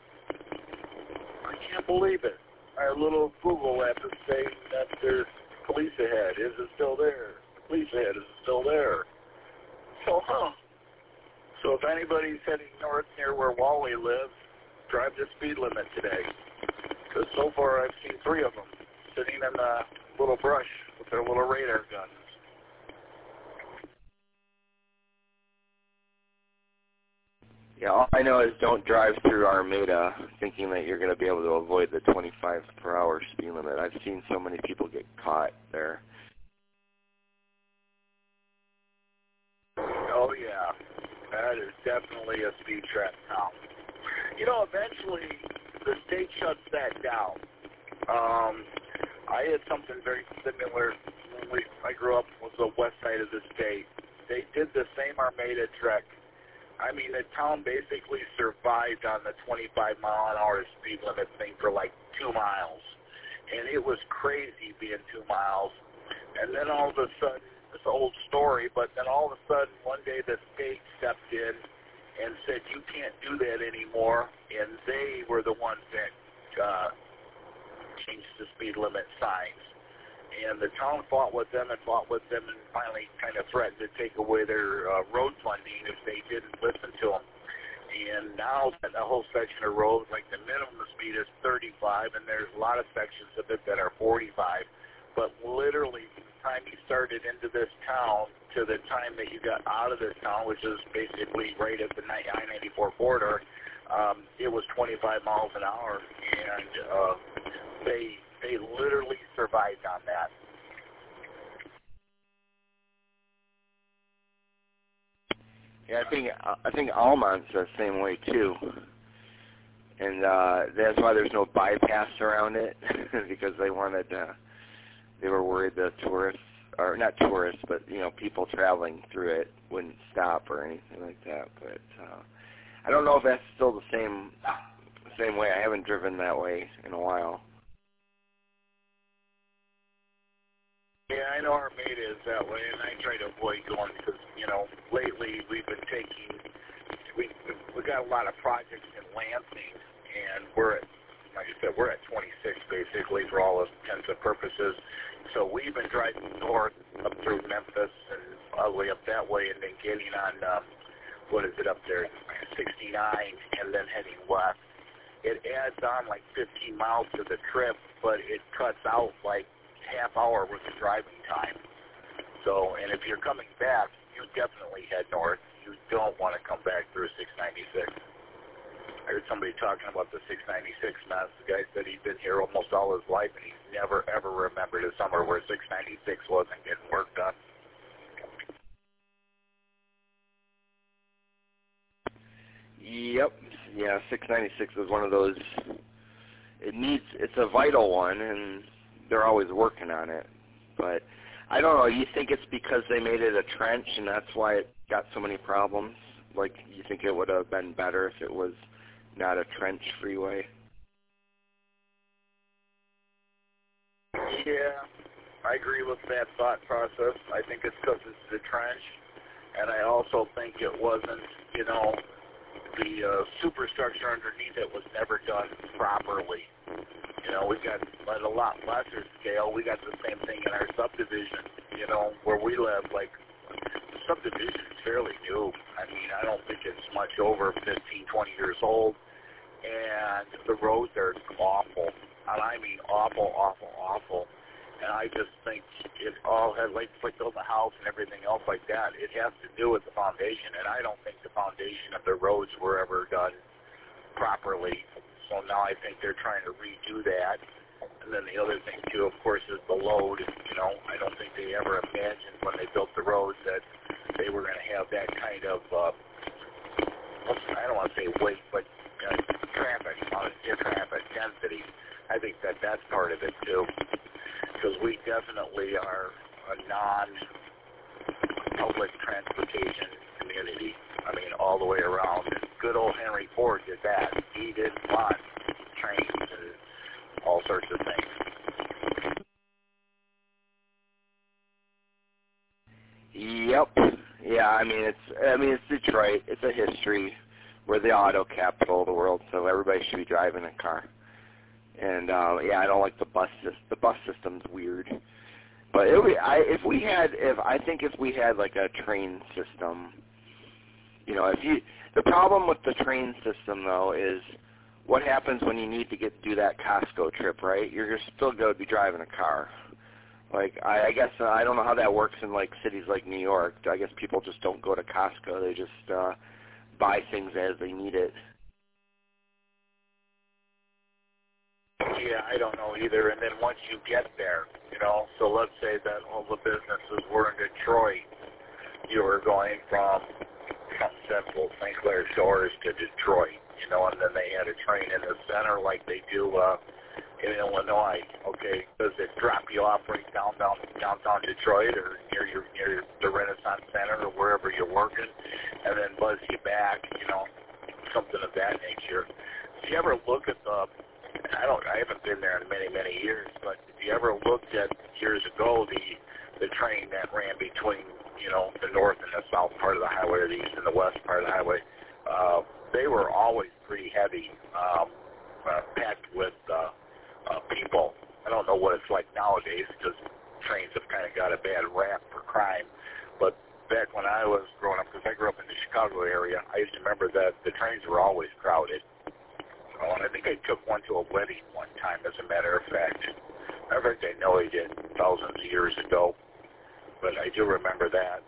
I can't believe it. Our little Google app is saying that there's police ahead. Is it still there? Police ahead. Is it still there? So, So if anybody's heading north near where Wally lives, drive the speed limit today. Because so far I've seen 3 of them sitting in the little brush with their little radar guns. Yeah, all I know is don't drive through Armada thinking that you're going to be able to avoid the 25 per hour speed limit. I've seen so many people get caught there. Oh, yeah. That is definitely a speed trap town. Eventually, the state shuts that down. I had something very similar when I grew up was the west side of the state. They did the same Armada trek. I mean, the town basically survived on the 25-mile-an-hour speed limit thing for like 2 miles. And it was crazy being 2 miles. And then all of a sudden, it's an old story, but then all of a sudden, one day the state stepped in and said, you can't do that anymore. And they were the ones that changed the speed limit signs. And the town fought with them and finally kind of threatened to take away their road funding if they didn't listen to them. And now the whole section of road, like the minimum speed is 35, and there's a lot of sections of it that are 45. But literally, from the time you started into this town to the time that you got out of this town, which is basically right at the I-94 border, it was 25 miles an hour, and they literally survived on that. Yeah, I think Almont's the same way too, and that's why there's no bypass around it because they were worried the tourists, or not tourists, but people traveling through it wouldn't stop or anything like that. But I don't know if that's still the same way. I haven't driven that way in a while. Yeah, I know Armada is that way, and I try to avoid going because, lately we've been we got a lot of projects in Lansing, and we're at 26 basically for all intents and purposes. So we've been driving north up through Memphis and all the way up that way, and then getting on, what is it up there, 69, and then heading west. It adds on like 15 miles to the trip, but it cuts out like half hour worth of driving time. So, and if you're coming back, you definitely head north. You don't want to come back through 696. I heard somebody talking about the 696 mess. The guy said he'd been here almost all his life, and he's never, ever remembered a summer where 696 wasn't getting work done. Yep. Yeah, 696 is one of those. It's a vital one, and they're always working on it. But I don't know. You think it's because they made it a trench, and that's why it got so many problems? Like, you think it would have been better if it was not a trench freeway? Yeah, I agree with that thought process. I think it's because it's the trench, and I also think it wasn't, the superstructure underneath it was never done properly. We got at a lot lesser scale. We got the same thing in our subdivision, where we live. Like, the subdivision is fairly new. I mean, I don't think it's much over 15, 20 years old. And the roads are awful. And I mean awful, awful, awful. And I just think it all has, like building a house and everything else like that, it has to do with the foundation. And I don't think the foundation of the roads were ever done properly. So now I think they're trying to redo that. And then the other thing, too, of course, is the load. You know, I don't think they ever imagined when they built the roads that they were going to have that kind of, I don't want to say weight, but traffic density. I think that that's part of it, too. Because we definitely are a non-public transportation community. I mean, all the way around. Good old Henry Ford did that. He did lots of trains and all sorts of things. Yep. Yeah, I mean it's Detroit. It's a history. We're the auto capital of the world, so everybody should be driving a car. And yeah, I don't like the bus system. The bus system's weird. But if we had like a train system, you know, the problem with the train system though is what happens when you need to do that Costco trip, right? You're still going to be driving a car. Like I guess I don't know how that works in like cities like New York. I guess people just don't go to Costco. They just buy things as they need it. Yeah, I don't know either. And then once you get there, you know, so let's say that all the businesses were in Detroit. You were going from Central St. Clair Shores to Detroit, you know, and then they had a train in the center like they do in Illinois. Okay, does it drop you off right downtown Detroit or near the Renaissance Center or wherever you're working, and then buzz you back, you know, something of that nature. If you ever look at I haven't been there in many years, but if you ever looked at years ago the train that ran between, you know, the north and the south part of the highway, or the east and the west part of the highway, they were always pretty heavy, packed with people. I don't know what it's like nowadays because trains have kind of got a bad rap for crime, but back when I was growing up, because I grew up in the Chicago area, I used to remember that the trains were always crowded. Oh, and I think I took one to a wedding one time, as a matter of fact. I know he did thousands of years ago, but I do remember that.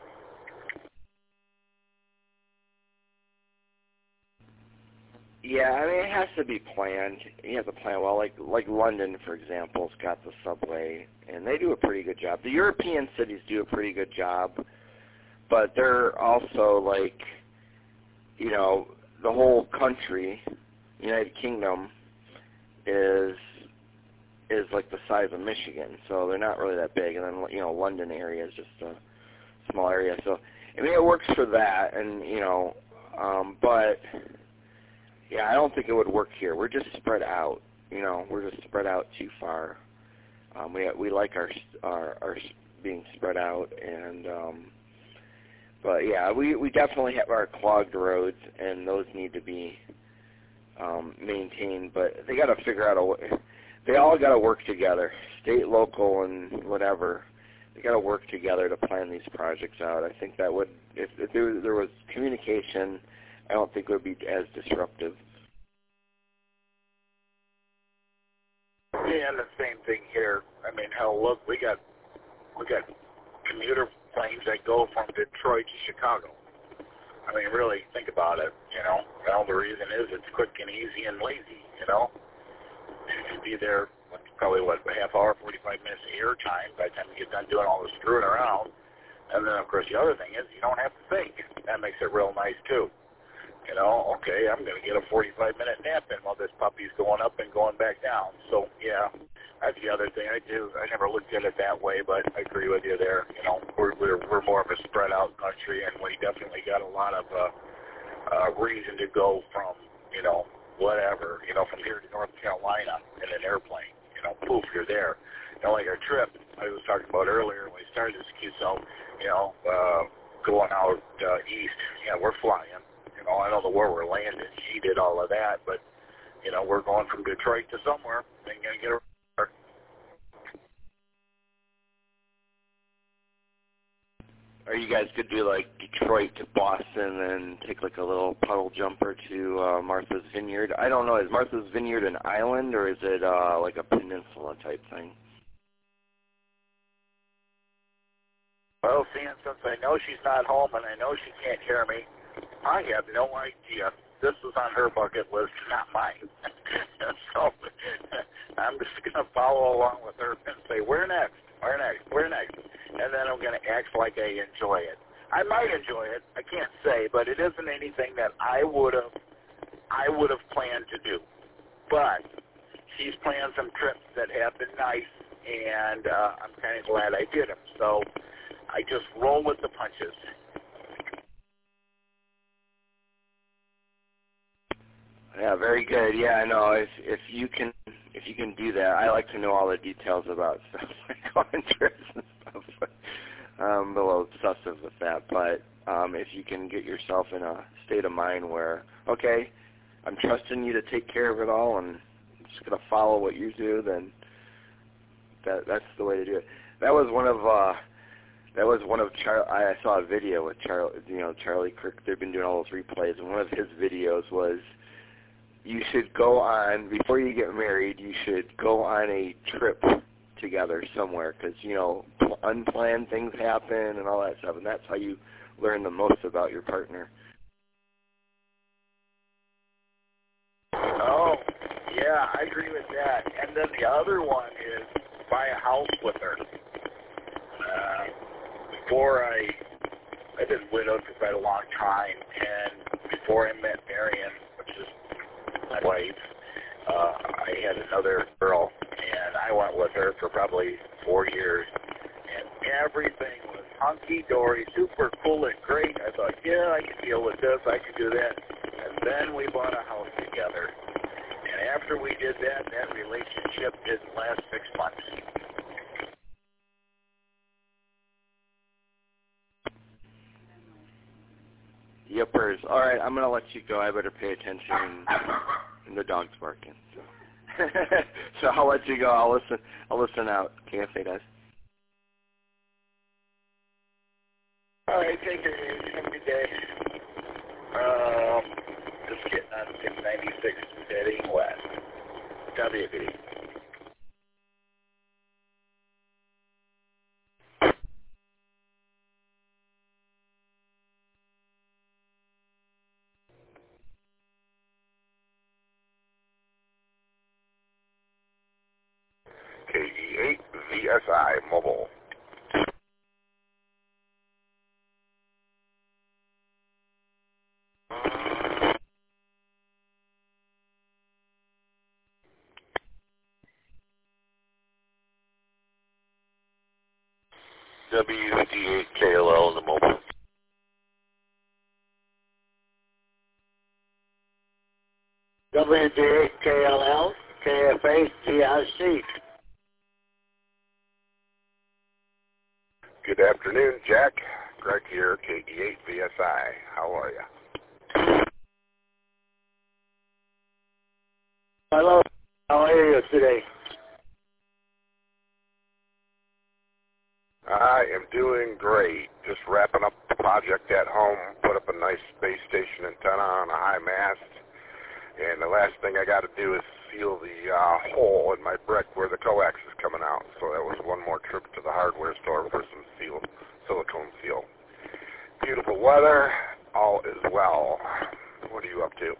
Yeah, I mean, it has to be planned. You have to plan well. Like London, for example, has got the subway, and they do a pretty good job. The European cities do a pretty good job, but they're also like, you know, the whole country, United Kingdom, is like the size of Michigan, so they're not really that big. And then, you know, London area is just a small area. So, I mean, it works for that, and, you know, but, yeah, I don't think it would work here. We're just spread out, you know. We're just spread out too far. We like our being spread out, and, but, yeah, we definitely have our clogged roads, and those need to be maintained, but they got to figure out a way. They all got to work together, state, local, and whatever. They got to work together to plan these projects out. I think that would, if there was communication, I don't think it would be as disruptive. Yeah, and the same thing here. I mean, hell, look, we got commuter planes that go from Detroit to Chicago. I mean, really, think about it, you know. Well, the reason is it's quick and easy and lazy, you know. You should be there probably, a half hour, 45 minutes of air time by the time you get done doing all the screwing around. And then, of course, the other thing is you don't have to think. That makes it real nice, too. You know, okay, I'm going to get a 45-minute nap in while this puppy's going up and going back down. So, yeah, that's the other thing I do. I never looked at it that way, but I agree with you there. You know, we're more of a spread-out country, and we definitely got a lot of reason to go from, you know, whatever, you know, from here to North Carolina in an airplane. You know, poof, you're there. You know, like our trip I was talking about earlier when we started this QSO, you know, going out east, yeah, we're flying. You know, I don't know where we're landing. She did all of that, but, you know, we're going from Detroit to somewhere. Ain't going to get a... Or you guys could do, like, Detroit to Boston and take, like, a little puddle jumper to Martha's Vineyard. I don't know. Is Martha's Vineyard an island, or is it, like, a peninsula type thing? Well, seeing since I know she's not home and I know she can't hear me, I have no idea. This is on her bucket list, not mine. So I'm just going to follow along with her and say, where next? Where next? Where next? And then I'm going to act like I enjoy it. I might enjoy it. I can't say, but it isn't anything that I would have planned to do. But she's planned some trips that have been nice, and I'm kind of glad I did them. So I just roll with the punches. Yeah, very good. Yeah, I know. If you can do that, I like to know all the details about stuff like going trips and stuff. I'm a little obsessive with that, but if you can get yourself in a state of mind where, okay, I'm trusting you to take care of it all, and I'm just gonna follow what you do, then that's the way to do it. That was one of I saw a video with Charlie Kirk. They've been doing all those replays, and one of his videos was, you should go on, before you get married, you should go on a trip together somewhere, because, unplanned things happen and all that stuff, and that's how you learn the most about your partner. Oh, yeah, I agree with that. And then the other one is buy a house with her. Before I've been widowed for quite a long time, and before I met Marion, which is my wife, I had another girl, and I went with her for probably 4 years, and everything was hunky-dory, super cool and great. I thought, yeah, I can deal with this, I can do that. And then we bought a house together. And after we did that, that relationship didn't last 6 months. Yippers. All right, I'm going to let you go. I better pay attention, and the dog's barking. So I'll let you go. I'll listen out. KFA does. All right, take care. Have a good day. Just getting on 696 heading west. WB. KE8 VSI Mobile. WD8 KLL is a mobile. WD8 KLL, KFA, GRC. Good afternoon, Jack. Greg here, KE8 VSI. How are you? Hello. How are you today? I am doing great. Just wrapping up the project at home. Put up a nice space station antenna on a high mast. And the last thing I got to do is seal the hole in my brick where the coax is coming out. So that was one more trip to the hardware store for some silicone seal. Beautiful weather. All is well. What are you up to?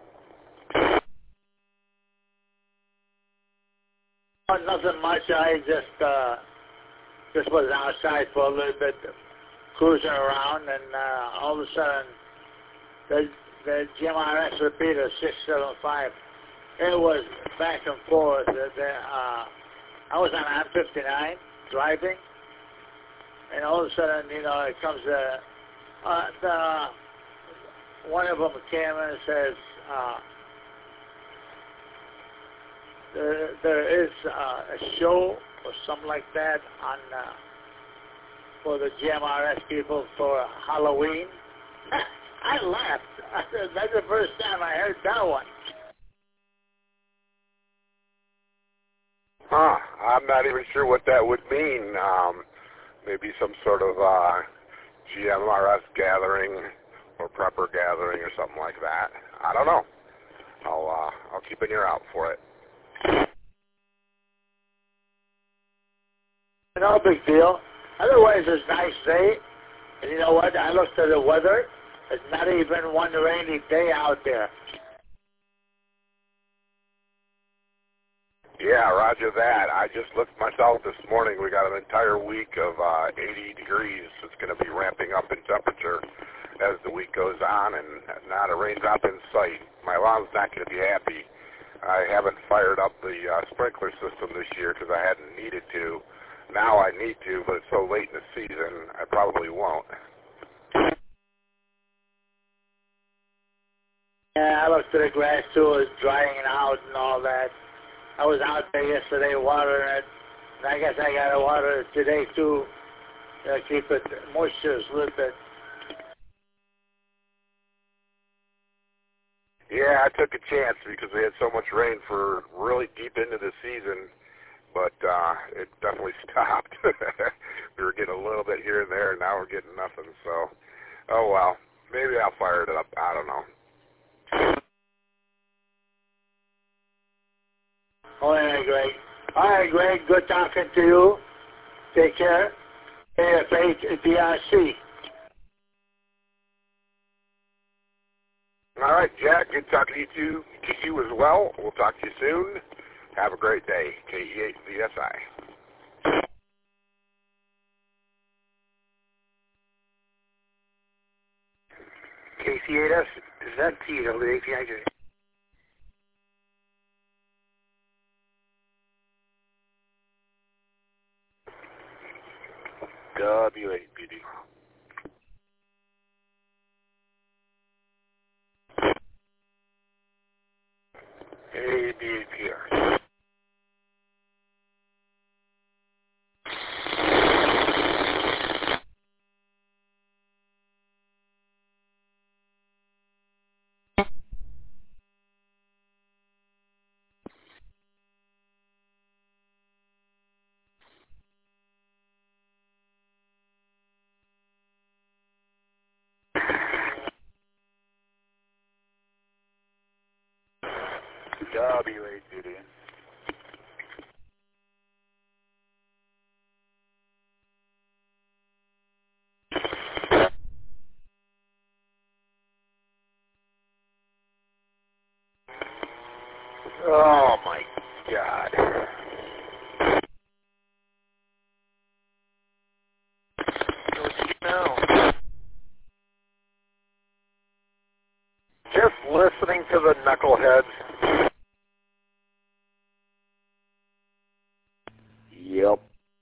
Nothing much. I just was outside for a little bit, cruising around, and all of a sudden, the GMRS repeater 675, it was back and forth. I was on M59 driving, and all of a sudden, it comes one of them came in and says, there is a show or something like that on for the GMRS people for Halloween. I laughed. I said, that's the first time I heard that one. Huh. I'm not even sure what that would mean. Maybe some sort of GMRS gathering or prepper gathering or something like that. I don't know. I'll keep an ear out for it. No big deal. Otherwise, it's a nice day. You know what? I looked at the weather. It's not even one rainy day out there. Yeah, roger that. I just looked myself this morning. We got an entire week of 80 degrees. It's going to be ramping up in temperature as the week goes on, and not a raindrop in sight. My lawn's not going to be happy. I haven't fired up the sprinkler system this year because I hadn't needed to. Now I need to, but it's so late in the season, I probably won't. Yeah, I looked at the grass too. It's drying out and all that. I was out there yesterday watering it, and I guess I got to water it today too. Keep it moisture a little bit. Yeah, I took a chance because we had so much rain for really deep into the season, but it definitely stopped. We were getting a little bit here and there, and now we're getting nothing. So, oh well, maybe I'll fire it up. I don't know. All right, Greg. All right, Greg, good talking to you. Take care. AFH-DRC. All right, Jack, good talking to you as well. We'll talk to you soon. Have a great day. KE8VSI. KC8S, ZTWAPIJ. W8PD. ABPR. W8PD. Oh, my God. Now. Just listening to the knuckleheads. Yep.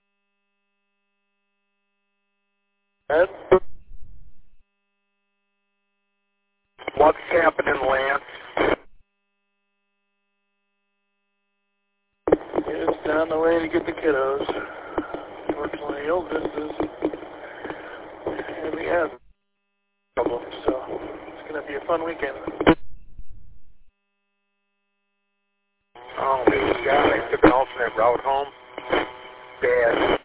And what's happening, Lance? It's down the way to get the kiddos. Unfortunately, oldest is heavy as problem, so it's going to be a fun weekend. Oh, my God, I took an alternate route home. Bad.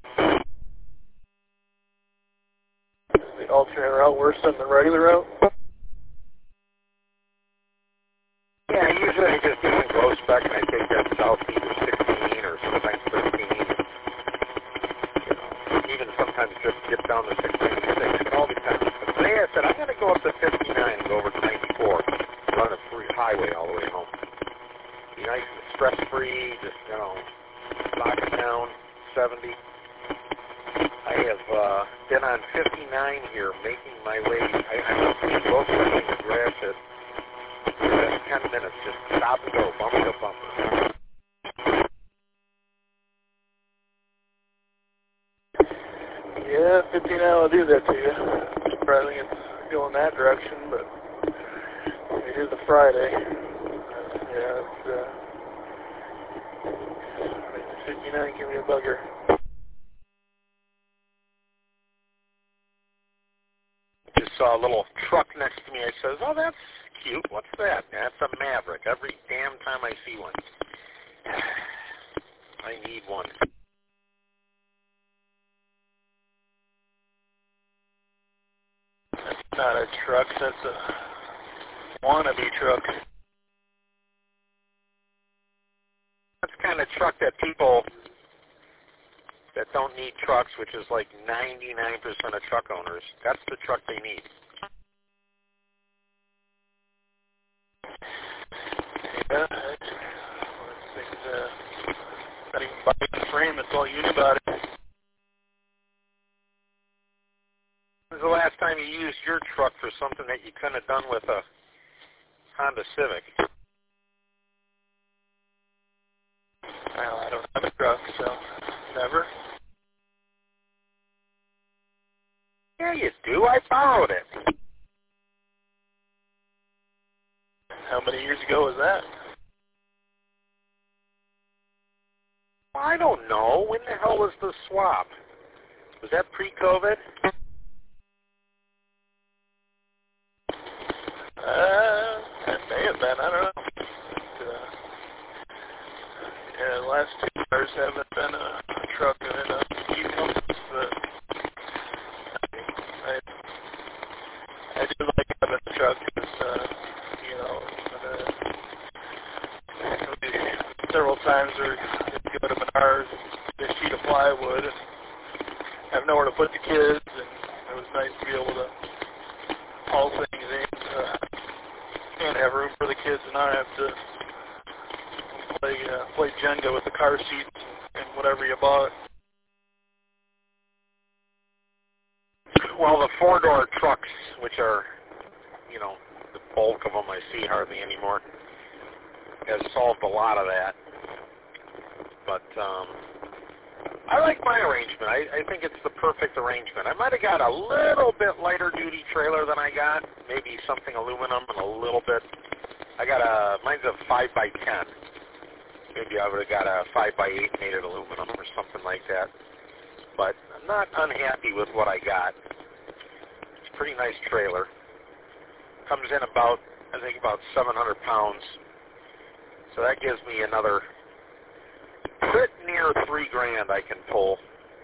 Is the alternate route worse than the regular route? Yeah, usually I just get some glow spec and I take that south either 16 or sometimes 13. Even sometimes just dip down to 16. It all depends. But today I said I'm going to go up to 59 and go over to 94, run a free highway all the way home. Be nice and stress-free, just, lock it down, 70. I have been on 59 here, making my way. I'm pretty close to hitting the grass at 10 minutes, just stop and go, bumper to bumper. Yeah, 59 will do that to you. Surprising it's going that direction, but it is a Friday. Yeah, it's 59 can be a bugger. Just saw a little truck next to me. I says, oh, that's cute. What's that? That's a Maverick. Every damn time I see one. I need one. That's not a truck. That's a wannabe truck. That's the kind of truck that people, that don't need trucks, which is like 99% of truck owners. That's the truck they need. Yeah, not even buying the frame, that's all you need about it. When's the last time you used your truck for something that you couldn't have done with a Honda Civic? Well, I don't have a truck, so never. Yeah, you do. I borrowed it. How many years ago was that? I don't know. When the hell was the swap? Was that pre-COVID? That may have been. I don't know. Yeah, the last 2 years haven't been a truck and a ski pump, but I do like having a truck because, you know, several times we're going to go to Menards and get a sheet of plywood and have nowhere to put the kids, and it was nice to be able to haul things in and have room for the kids and not have to play Jenga with the car seats and whatever you bought. Well, the four-door trucks, which are, you know, the bulk of them I see hardly anymore, has solved a lot of that. But I like my arrangement. I think it's the perfect arrangement. I might have got a little bit lighter duty trailer than I got, maybe something aluminum and a little bit. Mine's a 5x10. Maybe I would have got a 5x8 made of aluminum or something like that. But I'm not unhappy with what I got. It's a pretty nice trailer. Comes in about 700 pounds. So that gives me another pretty near $3,000 I can pull.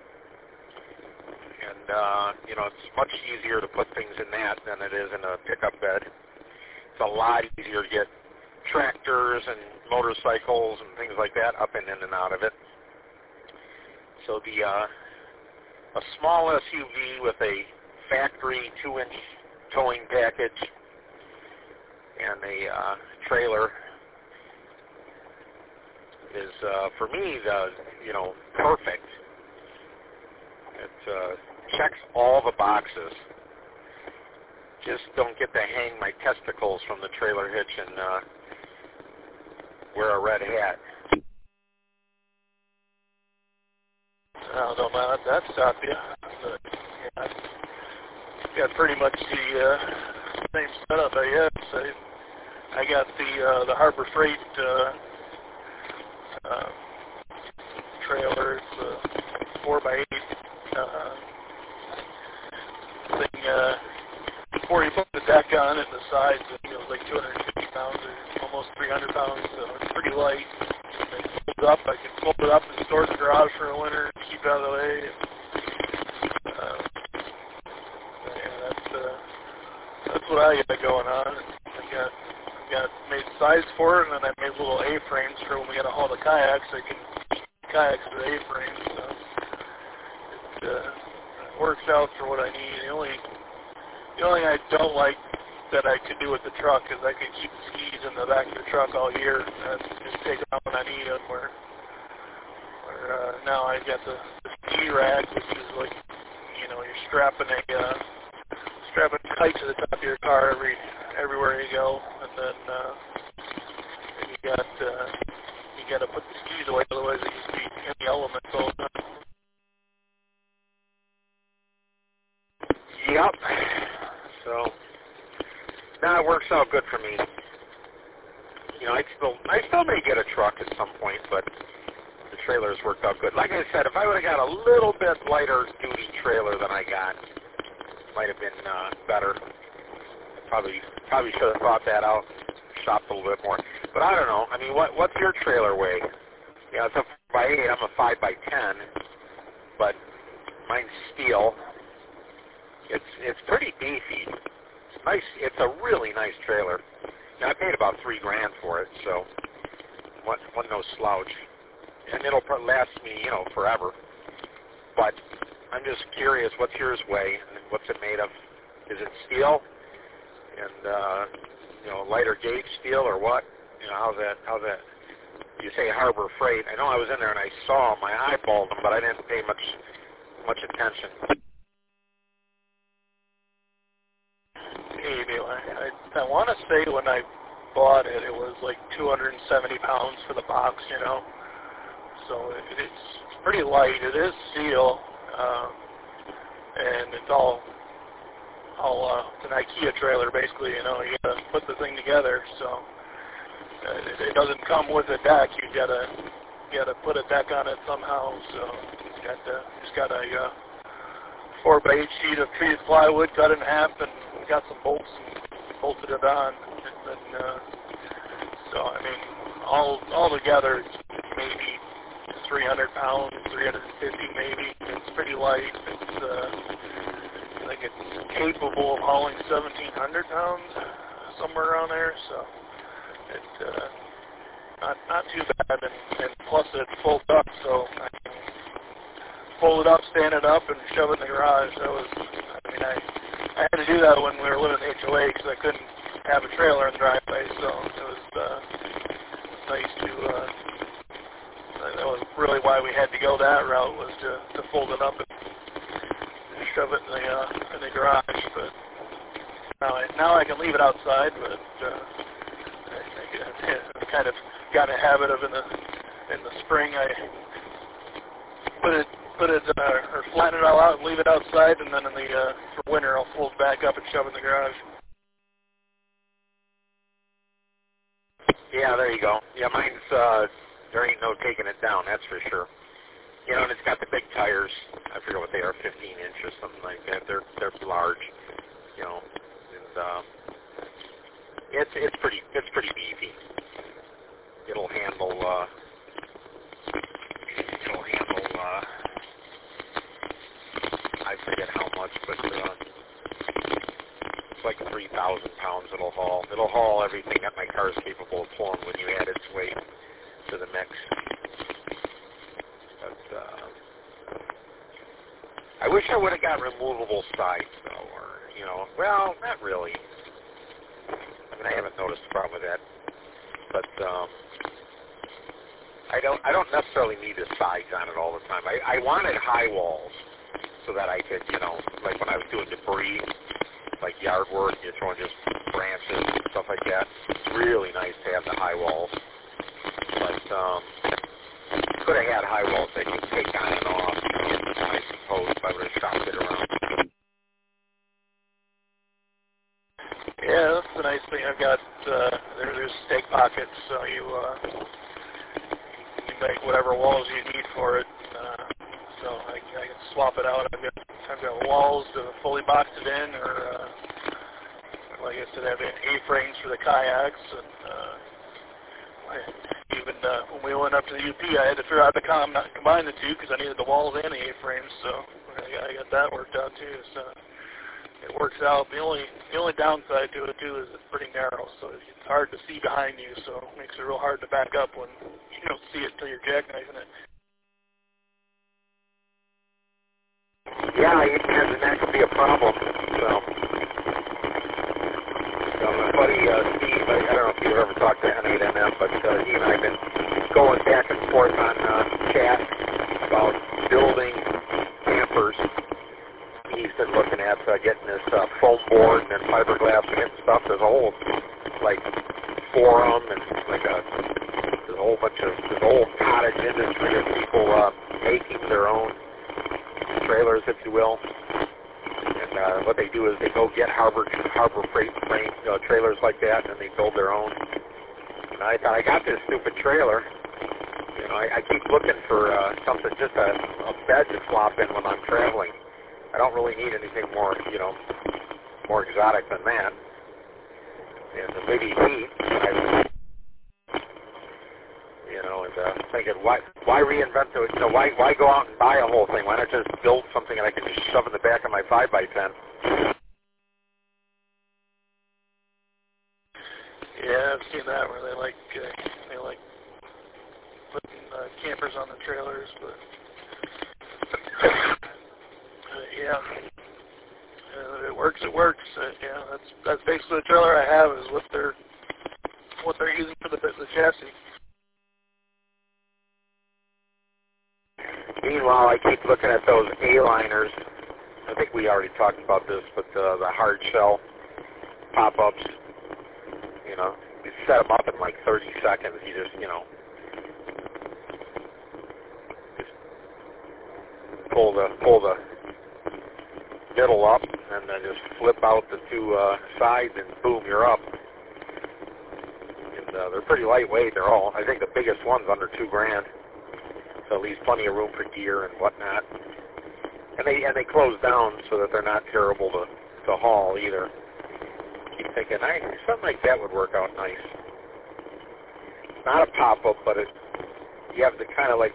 And, you know, it's much easier to put things in that than it is in a pickup bed. It's a lot easier to get tractors and motorcycles and things like that up and in and out of it. So a small SUV with a factory 2-inch towing package and a trailer is for me perfect. It checks all the boxes. Just don't get to hang my testicles from the trailer hitch and wear a red hat. I don't know if that stopped you. But, yeah, got pretty much the same setup, I guess. I got the Harbor Freight trailer. It's a 4x8 thing. Before you put the deck on it and the sides, it was like 250 pounds or almost 300 pounds, so it's pretty light. And it folds up. I can fold it up and store it in the garage for a winter and keep it out of the way. Yeah, that's what I got going on. I've got made size for it, and then I made little A-frames for when we got to haul the kayaks. I can kayaks with A-frames, so it works out for what I need. The only thing I don't like that I could do with the truck is I could keep the skis in the back of the truck all year and just take them out when I need them. Where now I got the ski rack, which is like, you know, you're strapping a kite to the top of your car everywhere you go, and then you got to put the skis away, otherwise they just be in the elements all the time. Yep. So now it works out good for me. You know, I still may get a truck at some point, but the trailer's worked out good. Like I said, if I would have got a little bit lighter duty trailer than I got, it might have been better. Probably should have thought that out, shopped a little bit more. But I don't know. I mean, what's your trailer weigh? You know, it's a 5x8. I'm a 5x10, but mine's steel. It's pretty beefy. It's nice. It's a really nice trailer. Now, I paid about $3,000 for it, so wasn't no slouch. And it'll last me, you know, forever. but I'm just curious, what's yours weigh and what's it made of? Is it steel and, lighter gauge steel or what? How's that? You say Harbor Freight. I know I was in there and I saw them. My eyeballed them, but I didn't pay much attention. Maybe. I want to say when I bought it, it was like 270 pounds for the box, So it's pretty light. It is steel, and it's all it's an IKEA trailer, basically. You gotta put the thing together. So it doesn't come with a deck. You gotta put a deck on it somehow. So it's got a 4x8 sheet of treated plywood cut in half, and got some bolts and bolted it on. And then, all together, it's maybe 300 pounds, 350 maybe. It's pretty light. I think it's capable of hauling 1,700 pounds, somewhere around there. So it's not too bad. And plus, it folds up, so I can fold it up, stand it up, and shove it in the garage. I had to do that when we were living in HOA because I couldn't have a trailer in the driveway, so it was nice to, that was really why we had to go that route, was to fold it up and shove it in the garage. But now I can leave it outside, but I kind of got a habit of in the spring I put it or flatten it all out and leave it outside, and then for winter I'll fold back up and shove it in the garage. Yeah, there you go. Yeah, mine's, there ain't no taking it down, that's for sure. And it's got the big tires. I forget what they are, 15 inch or something like that. They're large, and it's pretty beefy. It'll handle I forget how much, but it's like 3,000 pounds it'll haul. It'll haul everything that my car is capable of pulling when you add its weight to the mix. But I wish I would have got removable sides, though, or, well, not really. I haven't noticed a problem with that. But I don't necessarily need the sides on it all the time. I wanted high walls so that I could, like when I was doing debris, like yard work, you're throwing just branches and stuff like that. It's really nice to have the high walls. But could have had high walls that you can take on and off, I suppose, if I would have shopped it around. Yeah, that's the nice thing. I've got there's stake pockets, so you make whatever walls you need for it. So I can swap it out. I've got walls fully boxed it in, or like I said, I have A-frames for the kayaks, and even when we went up to the UP, I had to figure out how to combine the two because I needed the walls and the A-frames. So I got that worked out too. So it works out. The only downside to it too is it's pretty narrow, so it's hard to see behind you. So it makes it real hard to back up when you don't see it until you're jackknifing it. Yeah, I imagine that could be a problem. So my buddy Steve, I don't know if you've ever talked to N8NM, but he and I have been going back and forth on chat about building campers. He's been looking at getting this foam board and fiberglass and stuff. There's a whole forum and there's a whole bunch of old cottage industry of people making their own trailers, if you will. And what they do is they go get Harbor Freight trailers like that, and they build their own. And I thought, I got this stupid trailer. I keep looking for something, just a bed to flop in when I'm traveling. I don't really need anything more, more exotic than that. And the maybe heat, and thinking, why reinvent the, why go out and buy a whole thing? Why not just build something that I can just shove in the back of my 5x10? Yeah, I've seen that where they like putting campers on the trailers, but yeah. It works. It works. Yeah, that's basically the trailer I have is what they're using for the chassis. Meanwhile, I keep looking at those A-liners. I think we already talked about this, but the hard shell pop-ups, you know, you set them up in like 30 seconds. You just, you know, just pull the middle up and then just flip out the two sides and boom, you're up. And they're pretty lightweight. They're all, I think the biggest one's under $2,000. So it leaves plenty of room for gear and whatnot. And they close down so that they're not terrible to haul either. Keep thinking, something like that would work out nice. Not a pop-up, but you have the kind of like,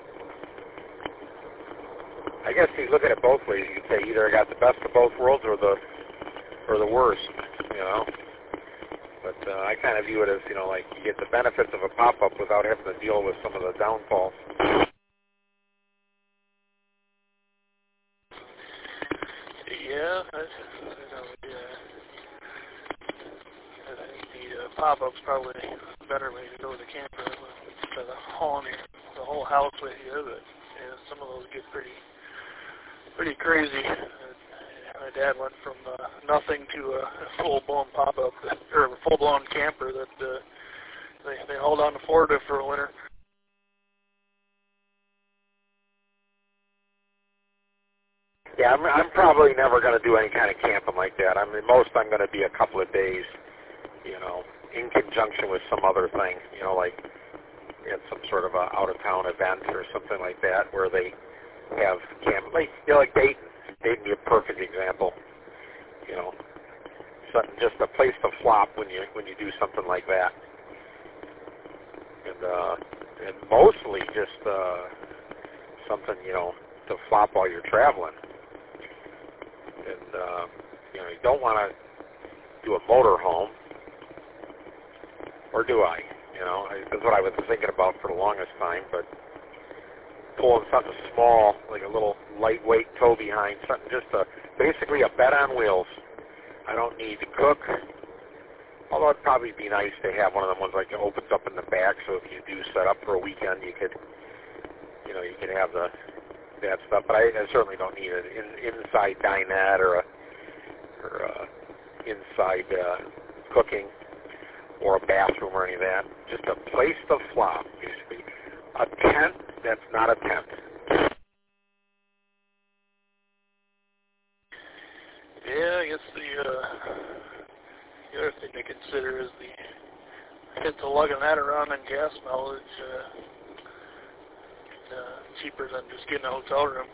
I guess you look at it both ways. You could say either I got the best of both worlds or the worst, you know. But I kind of view it as, you know, like you get the benefits of a pop-up without having to deal with some of the downfalls. Yeah, I think the pop-up's probably a better way to go with the camper instead of hauling the whole house with you. But yeah, some of those get pretty crazy. My dad went from nothing to a full-blown pop-up, or a full-blown camper that they hauled on to Florida for a winter. Yeah, I'm probably never going to do any kind of camping like that. I mean, most I'm going to be a couple of days, you know, in conjunction with some other thing, you know, like at some sort of a out-of-town event or something like that where they have camp, like, you know, like Dayton. Dayton would be a perfect example, you know, just a place to flop when you do something like that, and mostly just something, you know, to flop while you're traveling. And, you know, you don't want to do a motor home, or do I? You know, that's what I was thinking about for the longest time, but pulling something small, like a little lightweight tow behind, something just basically a bed on wheels. I don't need to cook, although it'd probably be nice to have one of them ones like it opens up in the back, so if you do set up for a weekend, you could have that stuff. But I certainly don't need an inside dinette or a inside cooking or a bathroom or any of that. Just a place to flop, basically. A tent that's not a tent. Yeah, I guess the other thing to consider is the hit to lugging that around in gas mileage. Cheaper than just getting a hotel room.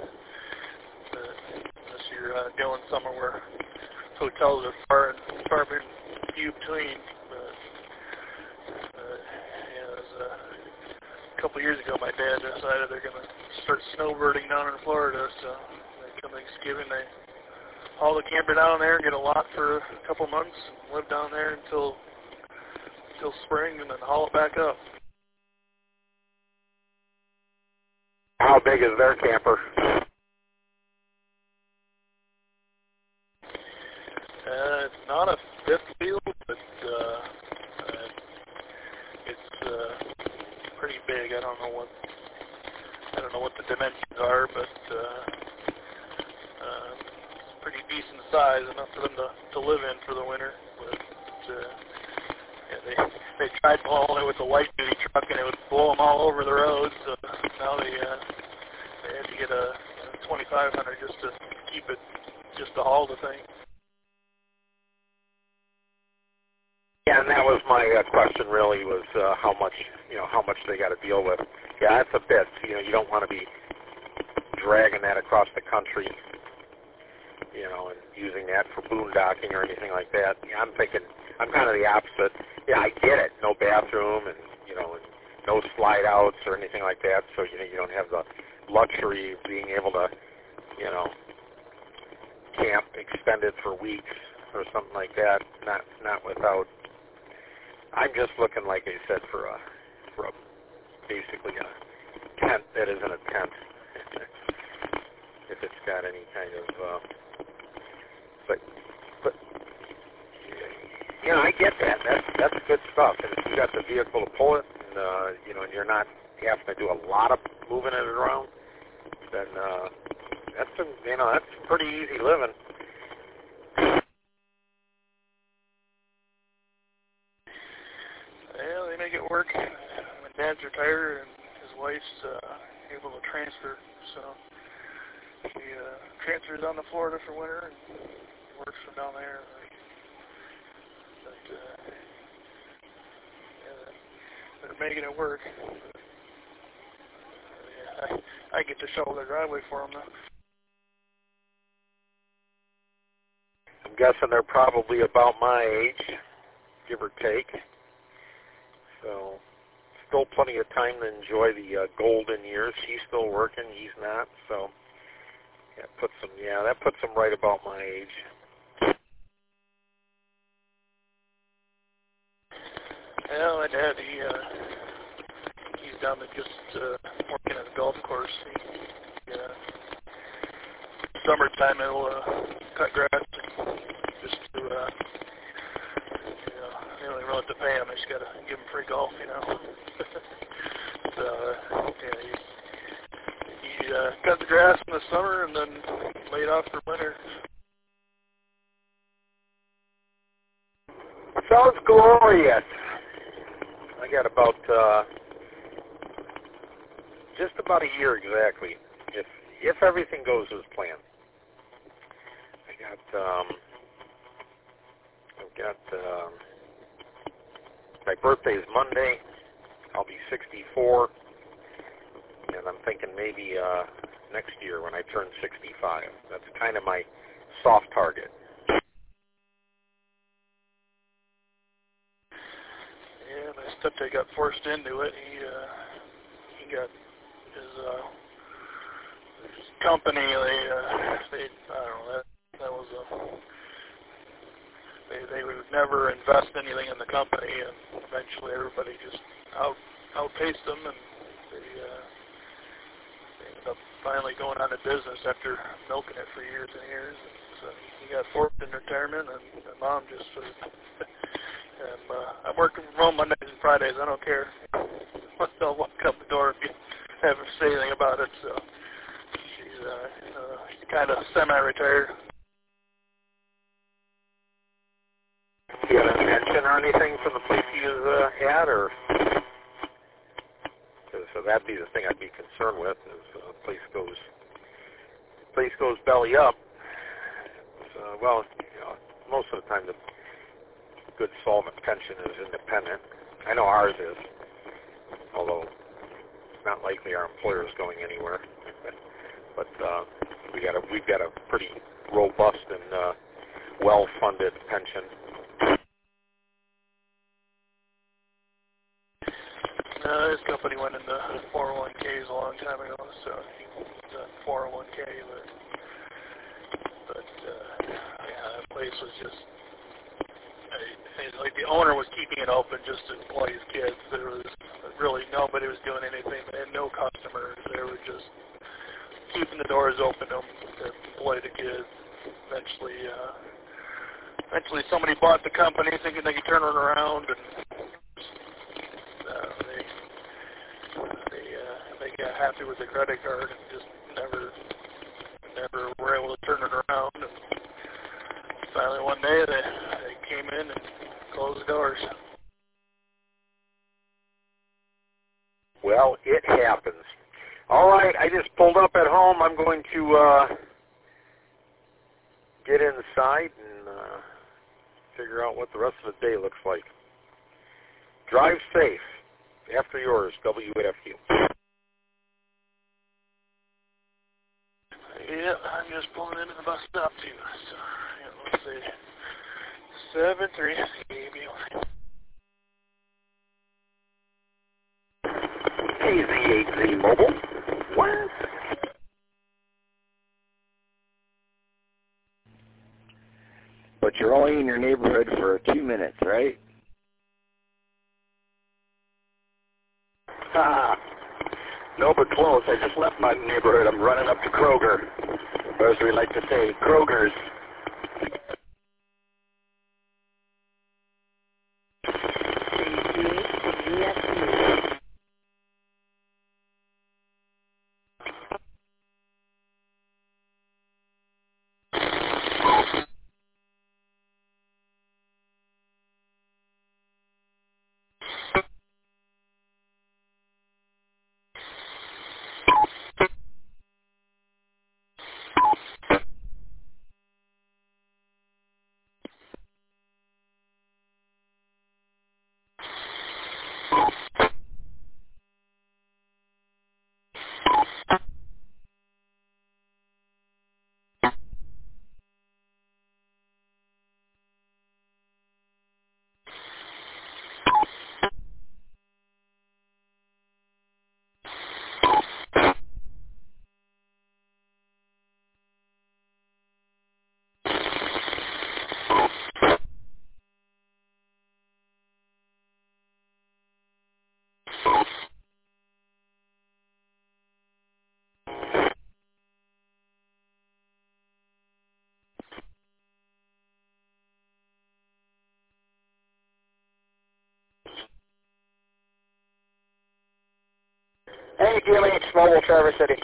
Unless you're going somewhere where hotels are far and few between. But yeah, it was a couple years ago. My dad decided they're going to start snowbirding down in Florida. So come Thanksgiving, they haul the camper down there, get a lot for a couple months, and live down there until spring, and then haul it back up. How big is their camper? It's not a fifth wheel, but it's pretty big. I don't know what the dimensions are, but it's pretty decent size, enough for them to live in for the winter. But yeah, they tried hauling it with a light duty truck, and it would blow them all over the road. So now they had to get a 2500 just to keep it, just to haul the thing. Yeah, and that was my question. Really, was how much they got to deal with. Yeah, that's a bit. You know, you don't want to be dragging that across the country, you know, and using that for boondocking or anything like that. Yeah, I'm kind of the opposite. Yeah, I get it. No bathroom and, you know, and no slide outs or anything like that. So, you know, you don't have the luxury of being able to, you know, camp extended for weeks or something like that. Not without. I'm just looking, like I said, for basically a tent that isn't a tent. If it's got any kind of, but yeah, I get that. That's good stuff. And if you got the vehicle to pull it, and and you're not having to do a lot of moving it around, then that's some pretty easy living. Yeah, they make it work. My dad's retired, and his wife's able to transfer, so she transfers down to Florida for winter and works from down there. But they're making it work. Yeah, I get to shovel their driveway for them now. I'm guessing they're probably about my age, give or take. So, still plenty of time to enjoy the golden years. She's still working, he's not. So, that puts them right about my age. Yeah, my dad, he's down to just working at a golf course. Summertime, he'll cut grass and just to, you don't even have to pay him. I just got to give him free golf, So, he cut the grass in the summer and then laid off for winter. Sounds glorious. I got about just about a year exactly, if everything goes as planned. I've got my birthday is Monday. I'll be 64, and I'm thinking maybe next year when I turn 65. That's kind of my soft target. Yeah, my stepdad got forced into it. He got his company. They I don't know. That was they would never invest anything in the company, and eventually everybody just outpaced them, and they ended up finally going out of business after milking it for years and years. And so he got forced in retirement, and my mom just sort of. I'm working from home Mondays and Fridays. I don't care. I'll walk up the door if you haven't say anything about it. So she's kind of semi-retired. Do you have a pension or anything from the place you had, or? So that'd be the thing I'd be concerned with. Is place goes belly up. So, well, most of the time the good solvent pension is independent. I know ours is, although it's not likely our employer is going anywhere. But we've got a pretty robust and well-funded pension. His company went into 401ks a long time ago, so he done 401k, but that place was just. Like the owner was keeping it open just to employ his kids. There was really nobody was doing anything. They had no customers. They were just keeping the doors open to employ the kids. Eventually somebody bought the company thinking they could turn it around, and they got happy with the credit card and just never were able to turn it around. And finally one day they came in and closed the doors. Well, it happens. All right, I just pulled up at home. I'm going to get inside and figure out what the rest of the day looks like. Drive safe. After yours, WFU. Yeah, I'm just pulling into the bus stop too. So, let's see. 73 KZ8Z Mobile. What? But you're only in your neighborhood for 2 minutes, right? No, but close. I just left my neighborhood. I'm running up to Kroger. Or as we like to say, Kroger's. Hey, DLH Mobile, Traverse City.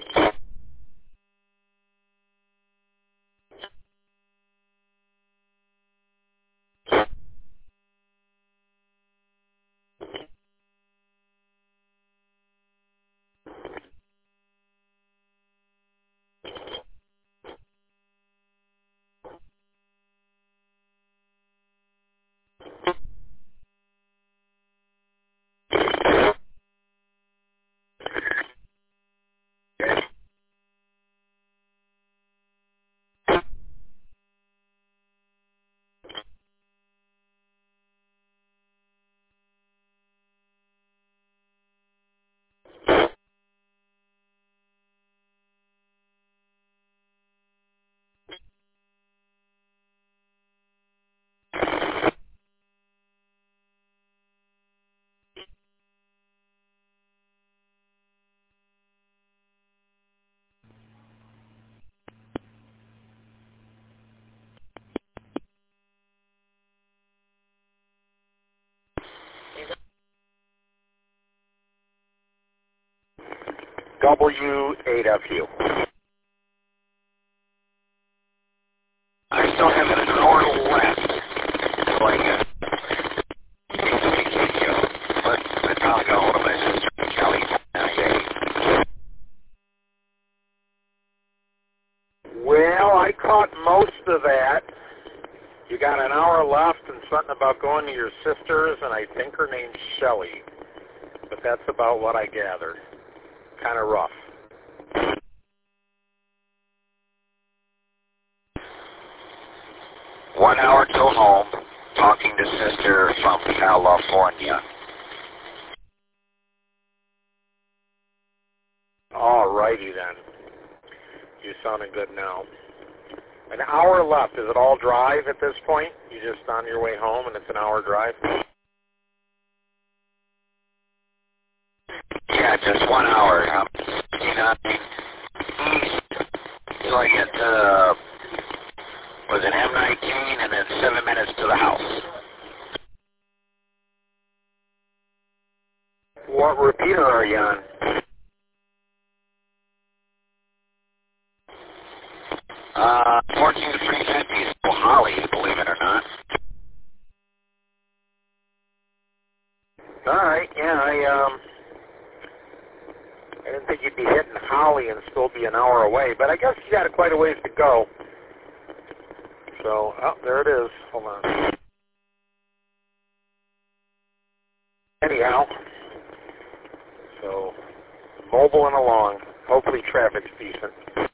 W8FU. I still have an hour left. Like, but I'll go over to my sister, Kelly. Well, I caught most of that. You got an hour left and something about going to your sister's, and I think her name's Shelley. But that's about what I gathered. Kind of rough. One hour till home, talking to sister from California. All righty then. You sounding good now. An hour left. Is it all drive at this point? You just on your way home and it's an hour drive? Yeah, just 1 hour. East till I get to, was it M19, and then 7 minutes to the house. What repeater are you on? Uh, 14350 is Holly, believe it or not. All right, yeah, I didn't think you'd be hitting Holly and still be an hour away, but I guess you got quite a ways to go. So, oh, there it is. Hold on. Anyhow, so mobile and along. Hopefully traffic's decent.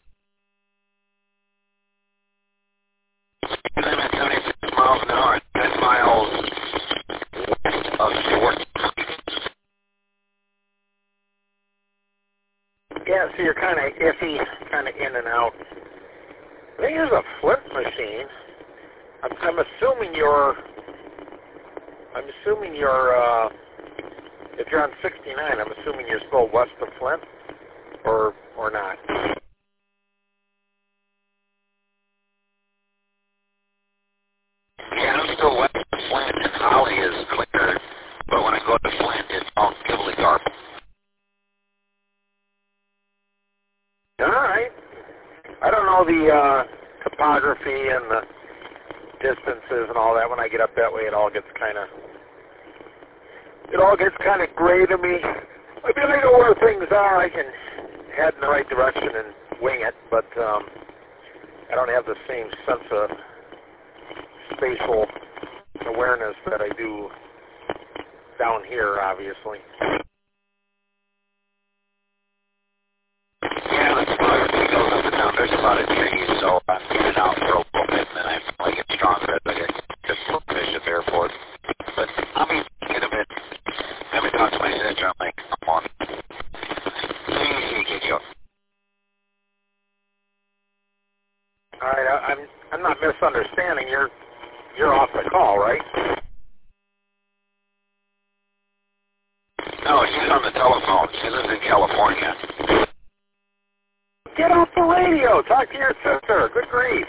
I'm at 76 miles an hour, 10 miles west of Short. Yeah, so you're kind of iffy, kind of in and out. There's a flip machine. I'm assuming you're. If you're on 69, I'm assuming you're still west of Flint, or not. don't know the topography and the distances and all that. When I get up that way, it all gets kind of gray to me. I mean, I know where things are. I can head in the right direction and wing it, but I don't have the same sense of spatial awareness that I do down here, obviously. Yeah, the topography goes up and down. There's a lot of trees, so I'm in and out for a little bit, and then I finally get stronger as I get to finish at the airport. But I'll be in a bit. I haven't talked to my sister. I'm like, come on. All right, I'm not misunderstanding. You're off the call, right? No, she's on the telephone. She lives in California. Get off the radio. Talk to your sister. Good grief.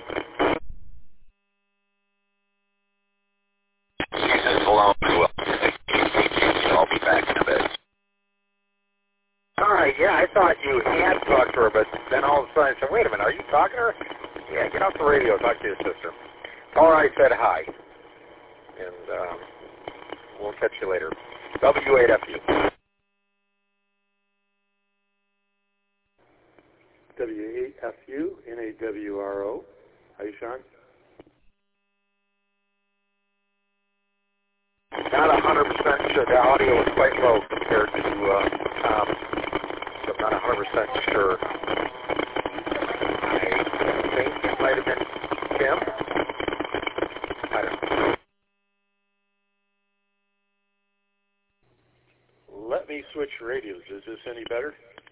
She says hello. I'll be back in a bit. All right, yeah, I thought you had talked to her, but then all of a sudden I said, wait a minute, are you talking to her? Yeah, get off the radio. Talk to your sister. Tell her I said hi. And we'll catch you later. W8FU. W8FU, NAWRO. How are you, Sean? Not 100% sure. The audio was quite low compared to Tom. So I'm not 100% sure. I think it might have been Tim. I don't know. Let me switch radios. Is this any better?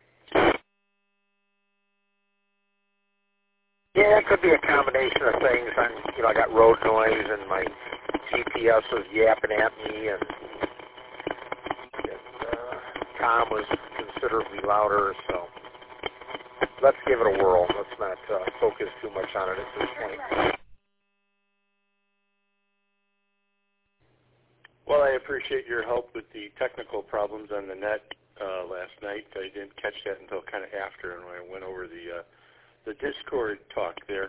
Yeah, it could be a combination of things. I got road noise and my GPS was yapping at me, and Tom was considerably louder, so let's give it a whirl. Let's not focus too much on it at this point. Well, I appreciate your help with the technical problems on the net last night. I didn't catch that until kind of after, and when I went over the Discord talk there.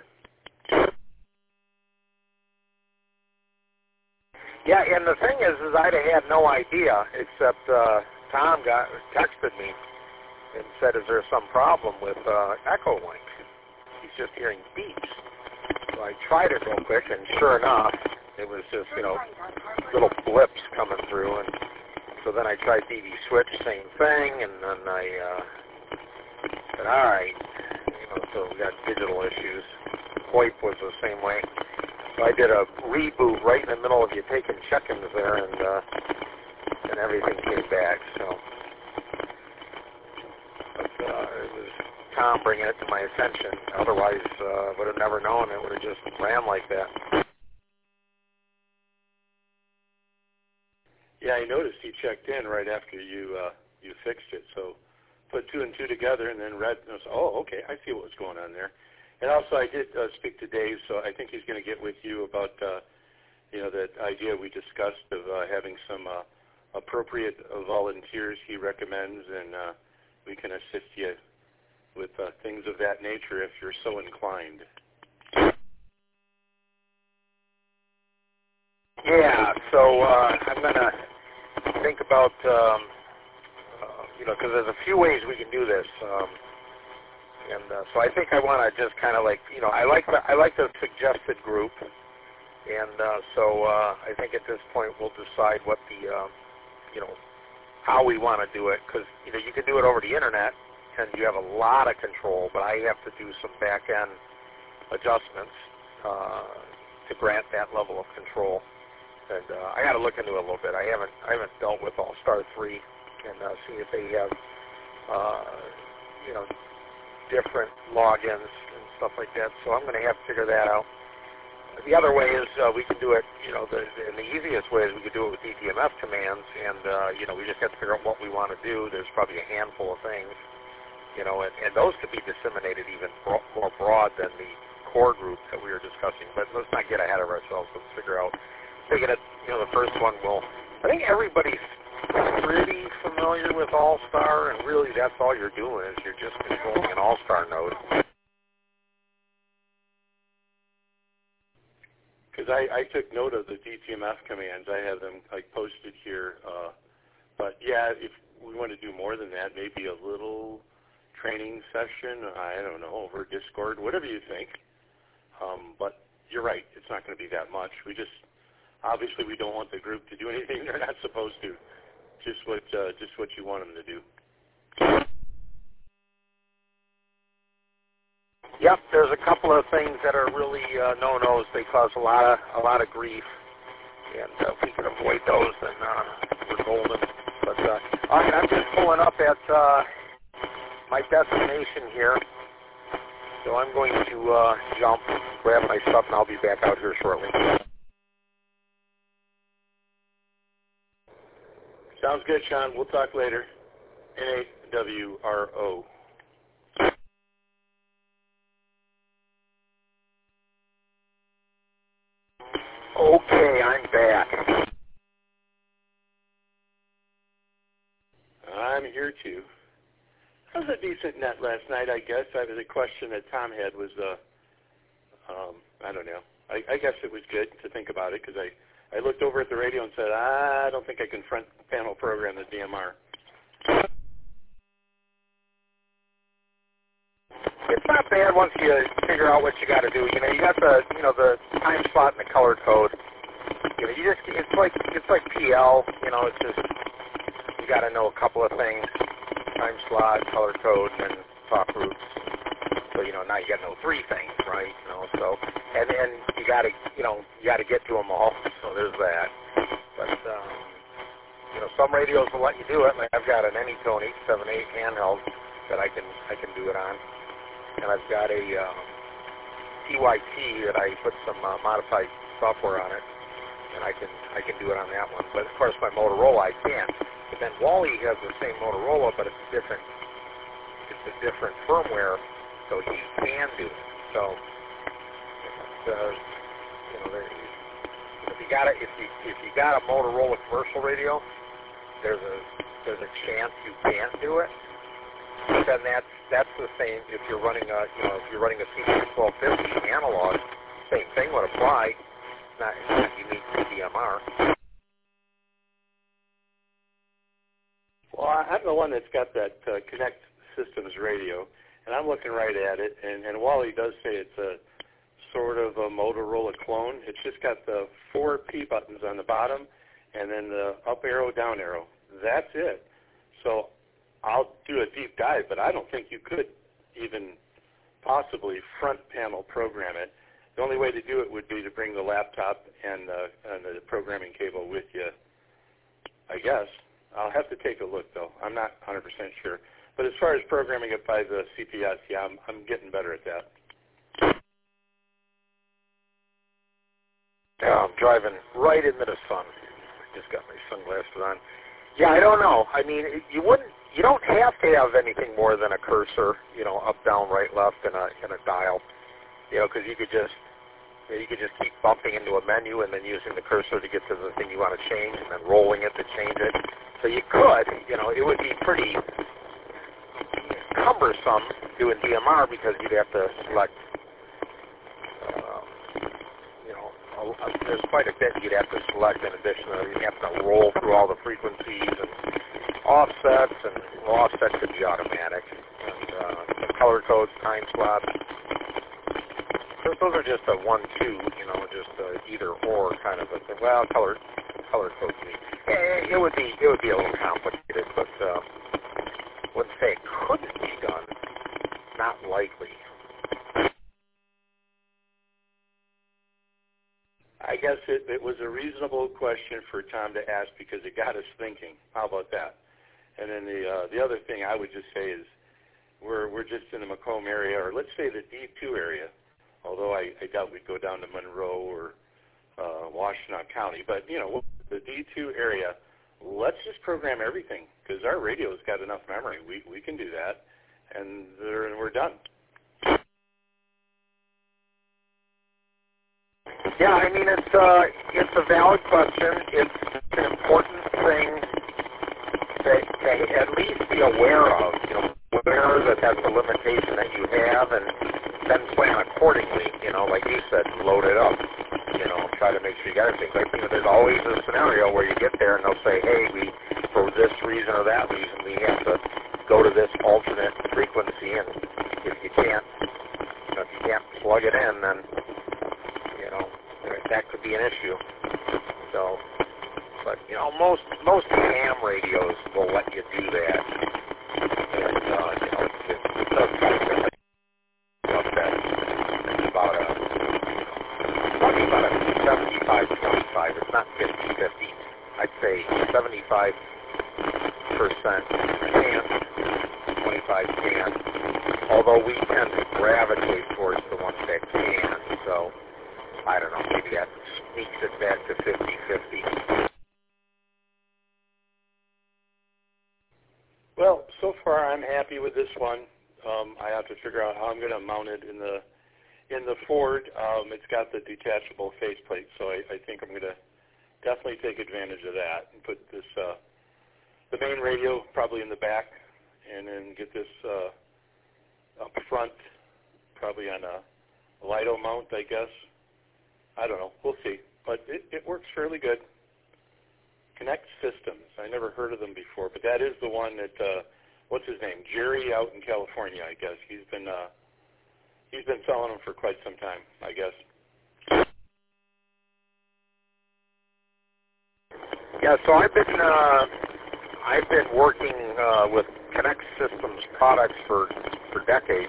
Yeah, and the thing is I'd have had no idea, except Tom texted me and said, is there some problem with Echolink? He's just hearing beeps. So I tried it real quick, and sure enough, it was just, little blips coming through. And so then I tried DV Switch, same thing, and then I said, all right. So we got digital issues. VoIP was the same way. So I did a reboot right in the middle of you taking check-ins there, and everything came back. So but, it was Tom bringing it to my attention. Otherwise, would have never known. It would have just ran like that. Yeah, I noticed he checked in right after you fixed it. So put two and two together and then read and said, oh, okay, I see what was going on there. And also I did speak to Dave, so I think he's going to get with you about, that idea we discussed of having some appropriate volunteers he recommends, and we can assist you with things of that nature if you're so inclined. Yeah, so I'm going to think about, because there's a few ways we can do this. And so I think I want to just kind of I like the suggested group. And so I think at this point we'll decide what the, how we want to do it. Because, you can do it over the Internet, and you have a lot of control, but I have to do some back-end adjustments to grant that level of control. And I got to look into it a little bit. I haven't dealt with All-Star 3 and see if they have, different logins and stuff like that. So I'm going to have to figure that out. The other way is we can do it, and the easiest way is we could do it with DTMF commands, and, we just have to figure out what we want to do. There's probably a handful of things, and those could be disseminated even more broad than the core group that we were discussing. But let's not get ahead of ourselves. Let's figure out. Thinking that, the first one I think everybody's pretty familiar with All-Star, and really that's all you're doing is you're just controlling an All-Star node. because I took note of the DTMF commands. I have them like posted here. But yeah, if we want to do more than that, maybe a little training session, I don't know, over Discord, whatever you think. But you're right, it's not going to be that much. We just, obviously we don't want the group to do anything they're not supposed to. Just what you want them to do. Yep, there's a couple of things that are really no-nos. They cause a lot of grief, and if we can avoid those, then we're golden. But all right, I'm just pulling up at my destination here, so I'm going to jump, grab my stuff, and I'll be back out here shortly. Sounds good, Sean. We'll talk later. NAWRO. Okay, I'm back. I'm here too. That was a decent net last night, I guess. The question that Tom had was, I don't know. I guess it was good to think about it because I looked over at the radio and said, I don't think I can front panel program the DMR. It's not bad once you figure out what you got to do. You know, you got the time slot and the color code. You know, it's like PL. You know, it's just you got to know a couple of things: time slot, color code, and then talk groups. So you know, now you got to know three things, right? You know, so and then you got to get to them all. So there's that. But you know, some radios will let you do it. Like I've got an Anytone 878 handheld that I can do it on. And I've got a TYT that I put some modified software on it, and I can do it on that one. But of course, my Motorola I can't. But then Wally has the same Motorola, but it's a different firmware, so he can do it. So you know, if you got a Motorola commercial radio, there's a chance you can't do it. Then that's the same if you're running a CB1250 analog, same thing would apply. Not unique to DMR. Well, I'm the one that's got that Connect Systems radio, and I'm looking right at it, and Wally does say it's a sort of a Motorola clone. It's just got the 4 P buttons on the bottom, and then the up arrow, down arrow. That's it. So I'll do a deep dive, but I don't think you could even possibly front panel program it. The only way to do it would be to bring the laptop and the programming cable with you, I guess. I'll have to take a look, though. I'm not 100% sure. But as far as programming it by the CPS, yeah, I'm getting better at that. Yeah, I'm driving right into the sun. I just got my sunglasses on. Yeah, I don't know. I mean, you don't have to have anything more than a cursor, you know, up, down, right, left, and a dial, you know, because you could just keep bumping into a menu and then using the cursor to get to the thing you want to change, and then rolling it to change it. So you could, you know, it would be pretty cumbersome doing DMR because you'd have to select, you know, there's quite a bit you'd have to select in addition to you have to roll through all the frequencies and offsets, and offset could be automatic, and color codes, time slots. Those are just a 1-2, you know, just either or kind of a thing. Well, color codes. It would be a little complicated, but wouldn't say it couldn't be done. Not likely. I guess it was a reasonable question for Tom to ask because it got us thinking. How about that? And then the other thing I would just say is we're just in the Macomb area, or let's say the D2 area, although I doubt we'd go down to Monroe or Washtenaw County. But, you know, the D2 area, let's just program everything because our radio's got enough memory. We can do that, and we're done. Yeah, I mean, it's a valid question. It's an important thing to at least be aware of, you know, aware that that's the limitation that you have, and then plan accordingly, you know, like you said, load it up. try to make sure you got everything. But I think that there's always a scenario where you get there and they'll say, hey, for this reason or that reason, we have to go to this alternate frequency, and if you can't plug it in, then that could be an issue. So, but most ham radios will let you do that, and it does kind of about a 75-25. It's not 50-50. I'd say 75% can, 25 can. Although we tend to gravitate towards the ones that can, so I don't know, maybe that sneaks it back to 50-50. Well, so far I'm happy with this one. I have to figure out how I'm going to mount it in the Ford. It's got the detachable faceplate, so I think I'm going to definitely take advantage of that and put this the main radio probably in the back, and then get this up front, probably on a Lido mount, I guess. I don't know. We'll see. But it works fairly good. Connect Systems. I never heard of them before, but that is the one that, what's his name? Jerry out in California, I guess. He's been selling them for quite some time, I guess. Yeah, so I've been working with Connect Systems products for decades.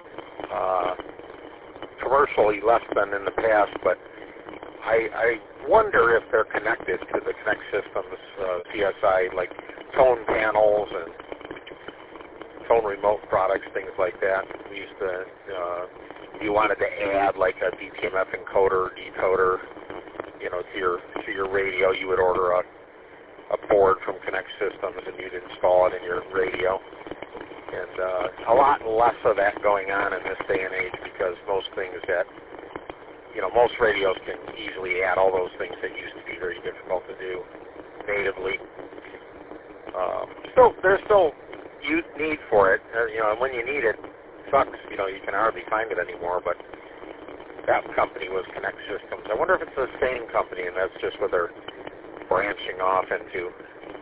Commercially less than in the past, but I wonder if they're connected to the Connect Systems CSI, like tone panels and tone remote products, things like that. We used to, if you wanted to add like a DTMF encoder or decoder, to your radio, you would order a board from Connect Systems and you'd install it in your radio. And a lot less of that going on in this day and age, because most things that, most radios can easily add all those things that used to be very difficult to do natively. There's still need for it, and when you need it, sucks, you can hardly find it anymore, but that company was Connect Systems. I wonder if it's the same company and that's just what they're branching off into.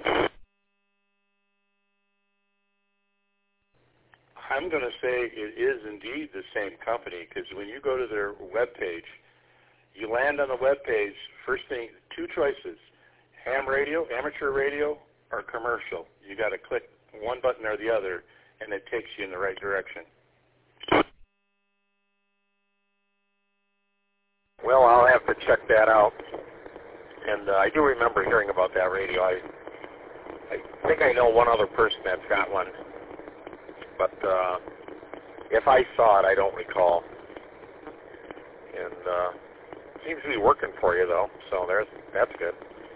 I'm going to say it is indeed the same company, because when you go to their webpage, you land on the webpage, first thing, two choices, ham radio, amateur radio, or commercial. You got to click one button or the other, and it takes you in the right direction. Well, I'll have to check that out. And I do remember hearing about that radio. I think I know one other person that's got one. But if I saw it, I don't recall. And it seems to be working for you, though, so that's good.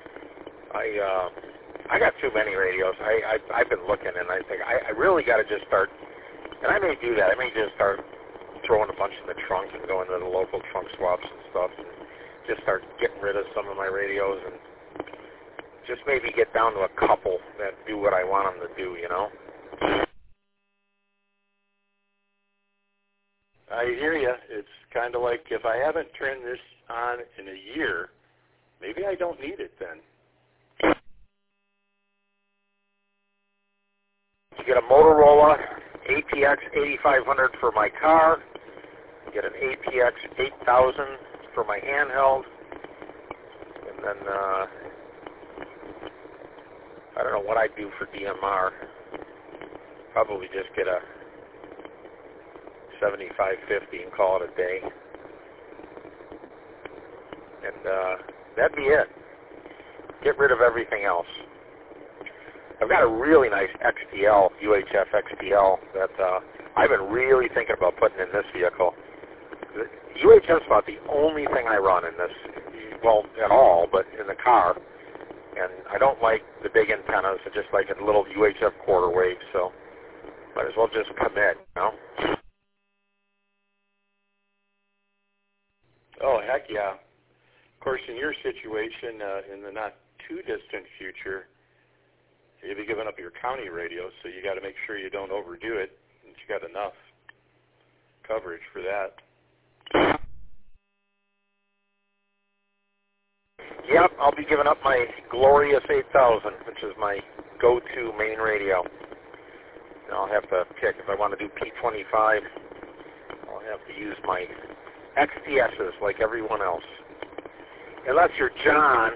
I got too many radios. I've been looking, and I think I really got to just start, and I may do that. I may just start throwing a bunch in the trunk and going to the local trunk swaps and stuff, and just start getting rid of some of my radios, and just maybe get down to a couple that do what I want them to do, I hear you. It's kind of like if I haven't turned this on in a year, maybe I don't need it then. You get a Motorola APX 8500 for my car. You get an APX 8000 for my handheld. And then, I don't know what I'd do for DMR. Probably just get a 7550 and call it a day. And that'd be it. Get rid of everything else. I've got a really nice XTL, UHF XTL, that I've been really thinking about putting in this vehicle. The UHF's about the only thing I run in this, well, at all, but in the car. And I don't like the big antennas. I just like a little UHF quarter wave, so might as well just commit, Oh, heck yeah. Of course, in your situation, in the not-too-distant future, you'll be giving up your county radio, so you got to make sure you don't overdo it, and you got enough coverage for that. Yep, I'll be giving up my glorious 8000, which is my go-to main radio. And I'll have to pick if I want to do P25. I'll have to use my XTSs like everyone else. Unless you're John.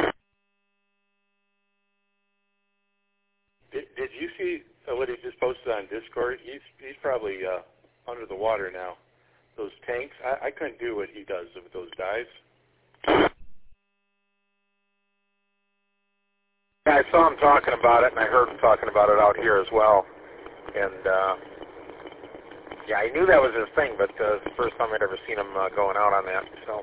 Did you see what he just posted on Discord? He's probably under the water now. Those tanks, I couldn't do what he does with those dives. I saw him talking about it, and I heard him talking about it out here as well. And, yeah, I knew that was his thing, but it's the first time I'd ever seen him going out on that. So,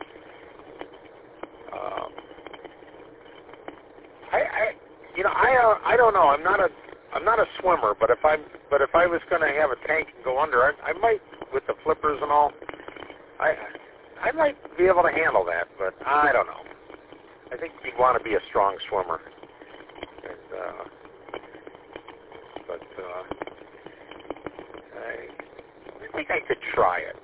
I don't know. I'm not a swimmer, but if I was going to have a tank and go under, I might, with the flippers and all, I might be able to handle that, but I don't know. I think you'd want to be a strong swimmer. And, I think I could try it.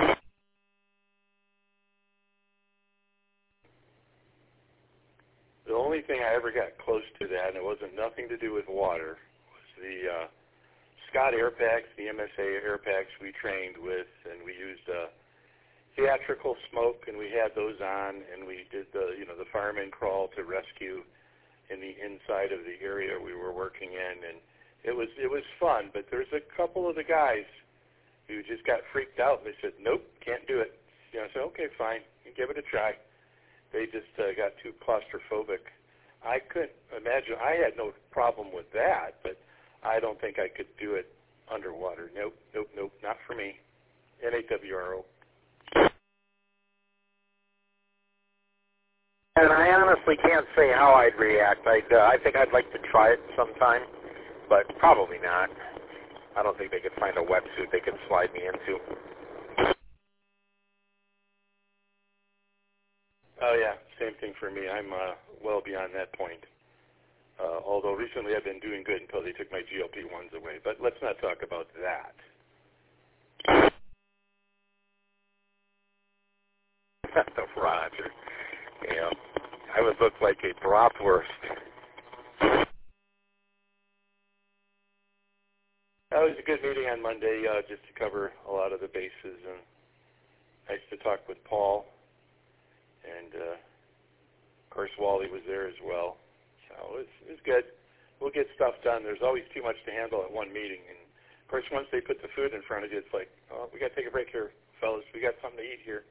The only thing I ever got close to that, and it wasn't nothing to do with water, was the Scott air packs, the MSA air packs we trained with, and we used theatrical smoke, and we had those on, and we did the fireman crawl to rescue in the inside of the area we were working in, and it was fun. But there's a couple of the guys who just got freaked out. They said, "Nope, can't do it." I said, "Okay, fine, give it a try." They just got too claustrophobic. I couldn't imagine. I had no problem with that, but I don't think I could do it underwater. Nope, not for me. NAWRO. And I honestly can't say how I'd react. I think I'd like to try it sometime, but probably not. I don't think they could find a wetsuit they could slide me into. Oh, yeah, same thing for me. I'm well beyond that point. Although recently I've been doing good until they took my GLP-1s away. But let's not talk about that. The Roger. Yeah. I would look like a bratwurst. That was a good meeting on Monday, just to cover a lot of the bases. And nice to talk with Paul. And, of course, Wally was there as well. So it was good. We'll get stuff done. There's always too much to handle at one meeting. And, of course, once they put the food in front of you, it's like, oh, we got to take a break here, fellas. We got something to eat here.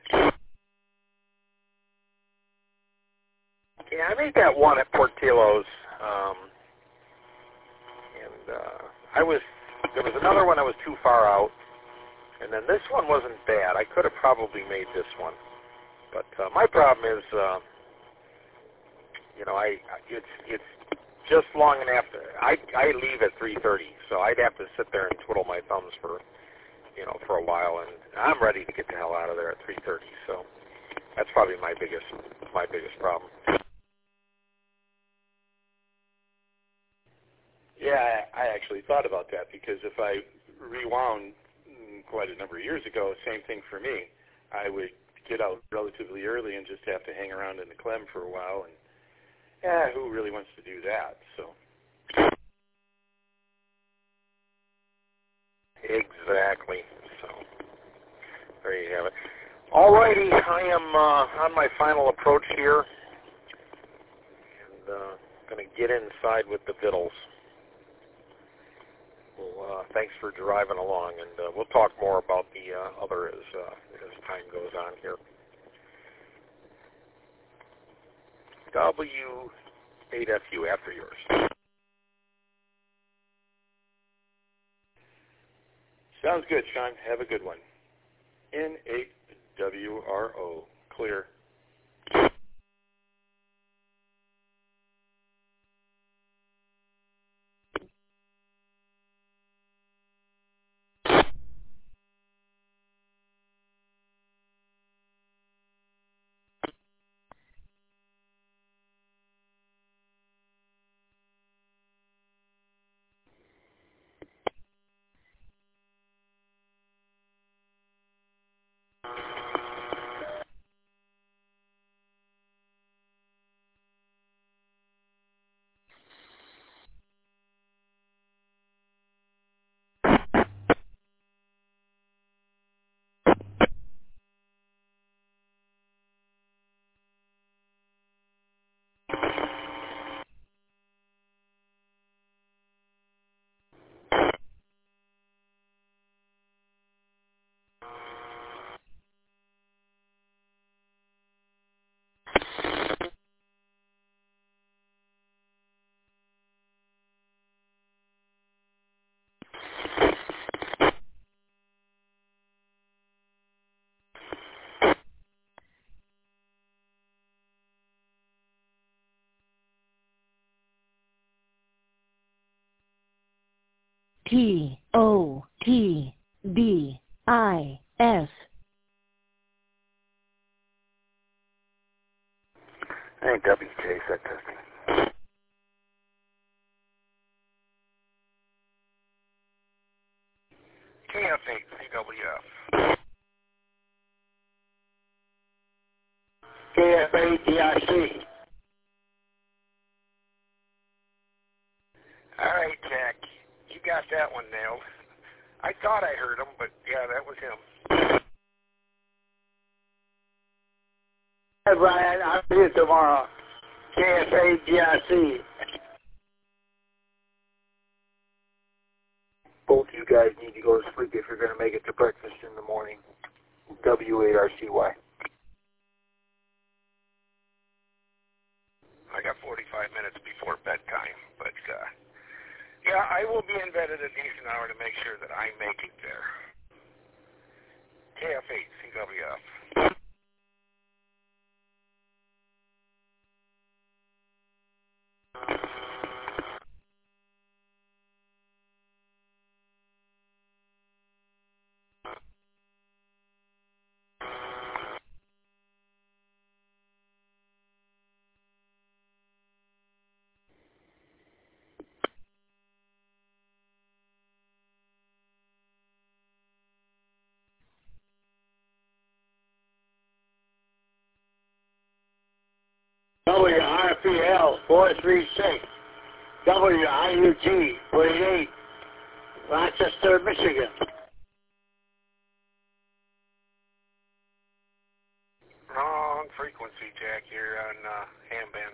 Yeah, I made that one at Portillo's. There was another one that was too far out. And then this one wasn't bad. I could have probably made this one. But my problem is, it's just long enough. I leave at 3:30, so I'd have to sit there and twiddle my thumbs for a while, and I'm ready to get the hell out of there at 3:30. So that's probably my biggest problem. Yeah, I actually thought about that because if I rewound quite a number of years ago, same thing for me. I would get out relatively early and just have to hang around in the Clem for a while, and who really wants to do that? So exactly. So there you have it. All righty, I am on my final approach here, and going to get inside with the vittles. Well, thanks for driving along, and we'll talk more about the other as time goes on here. W8FU after yours. Sounds good, Sean. Have a good one. N8WRO. Clear. Hey, WJ, set testing. KF8, CWF. KF8DIC. All right, Jack. You got that one nailed. I thought I heard him, but yeah, that was him. Hey, Brian, I'll see you tomorrow. KF8DIC. Both of you guys need to go to sleep if you're going to make it to breakfast in the morning. W8RCY. I got 45 minutes before bedtime, but yeah, I will be in bed at a decent hour to make sure that I make it there. KF8, CWF. WRPL 436. WIUG 48. Rochester, Michigan. Wrong frequency, Jack. You're on ham band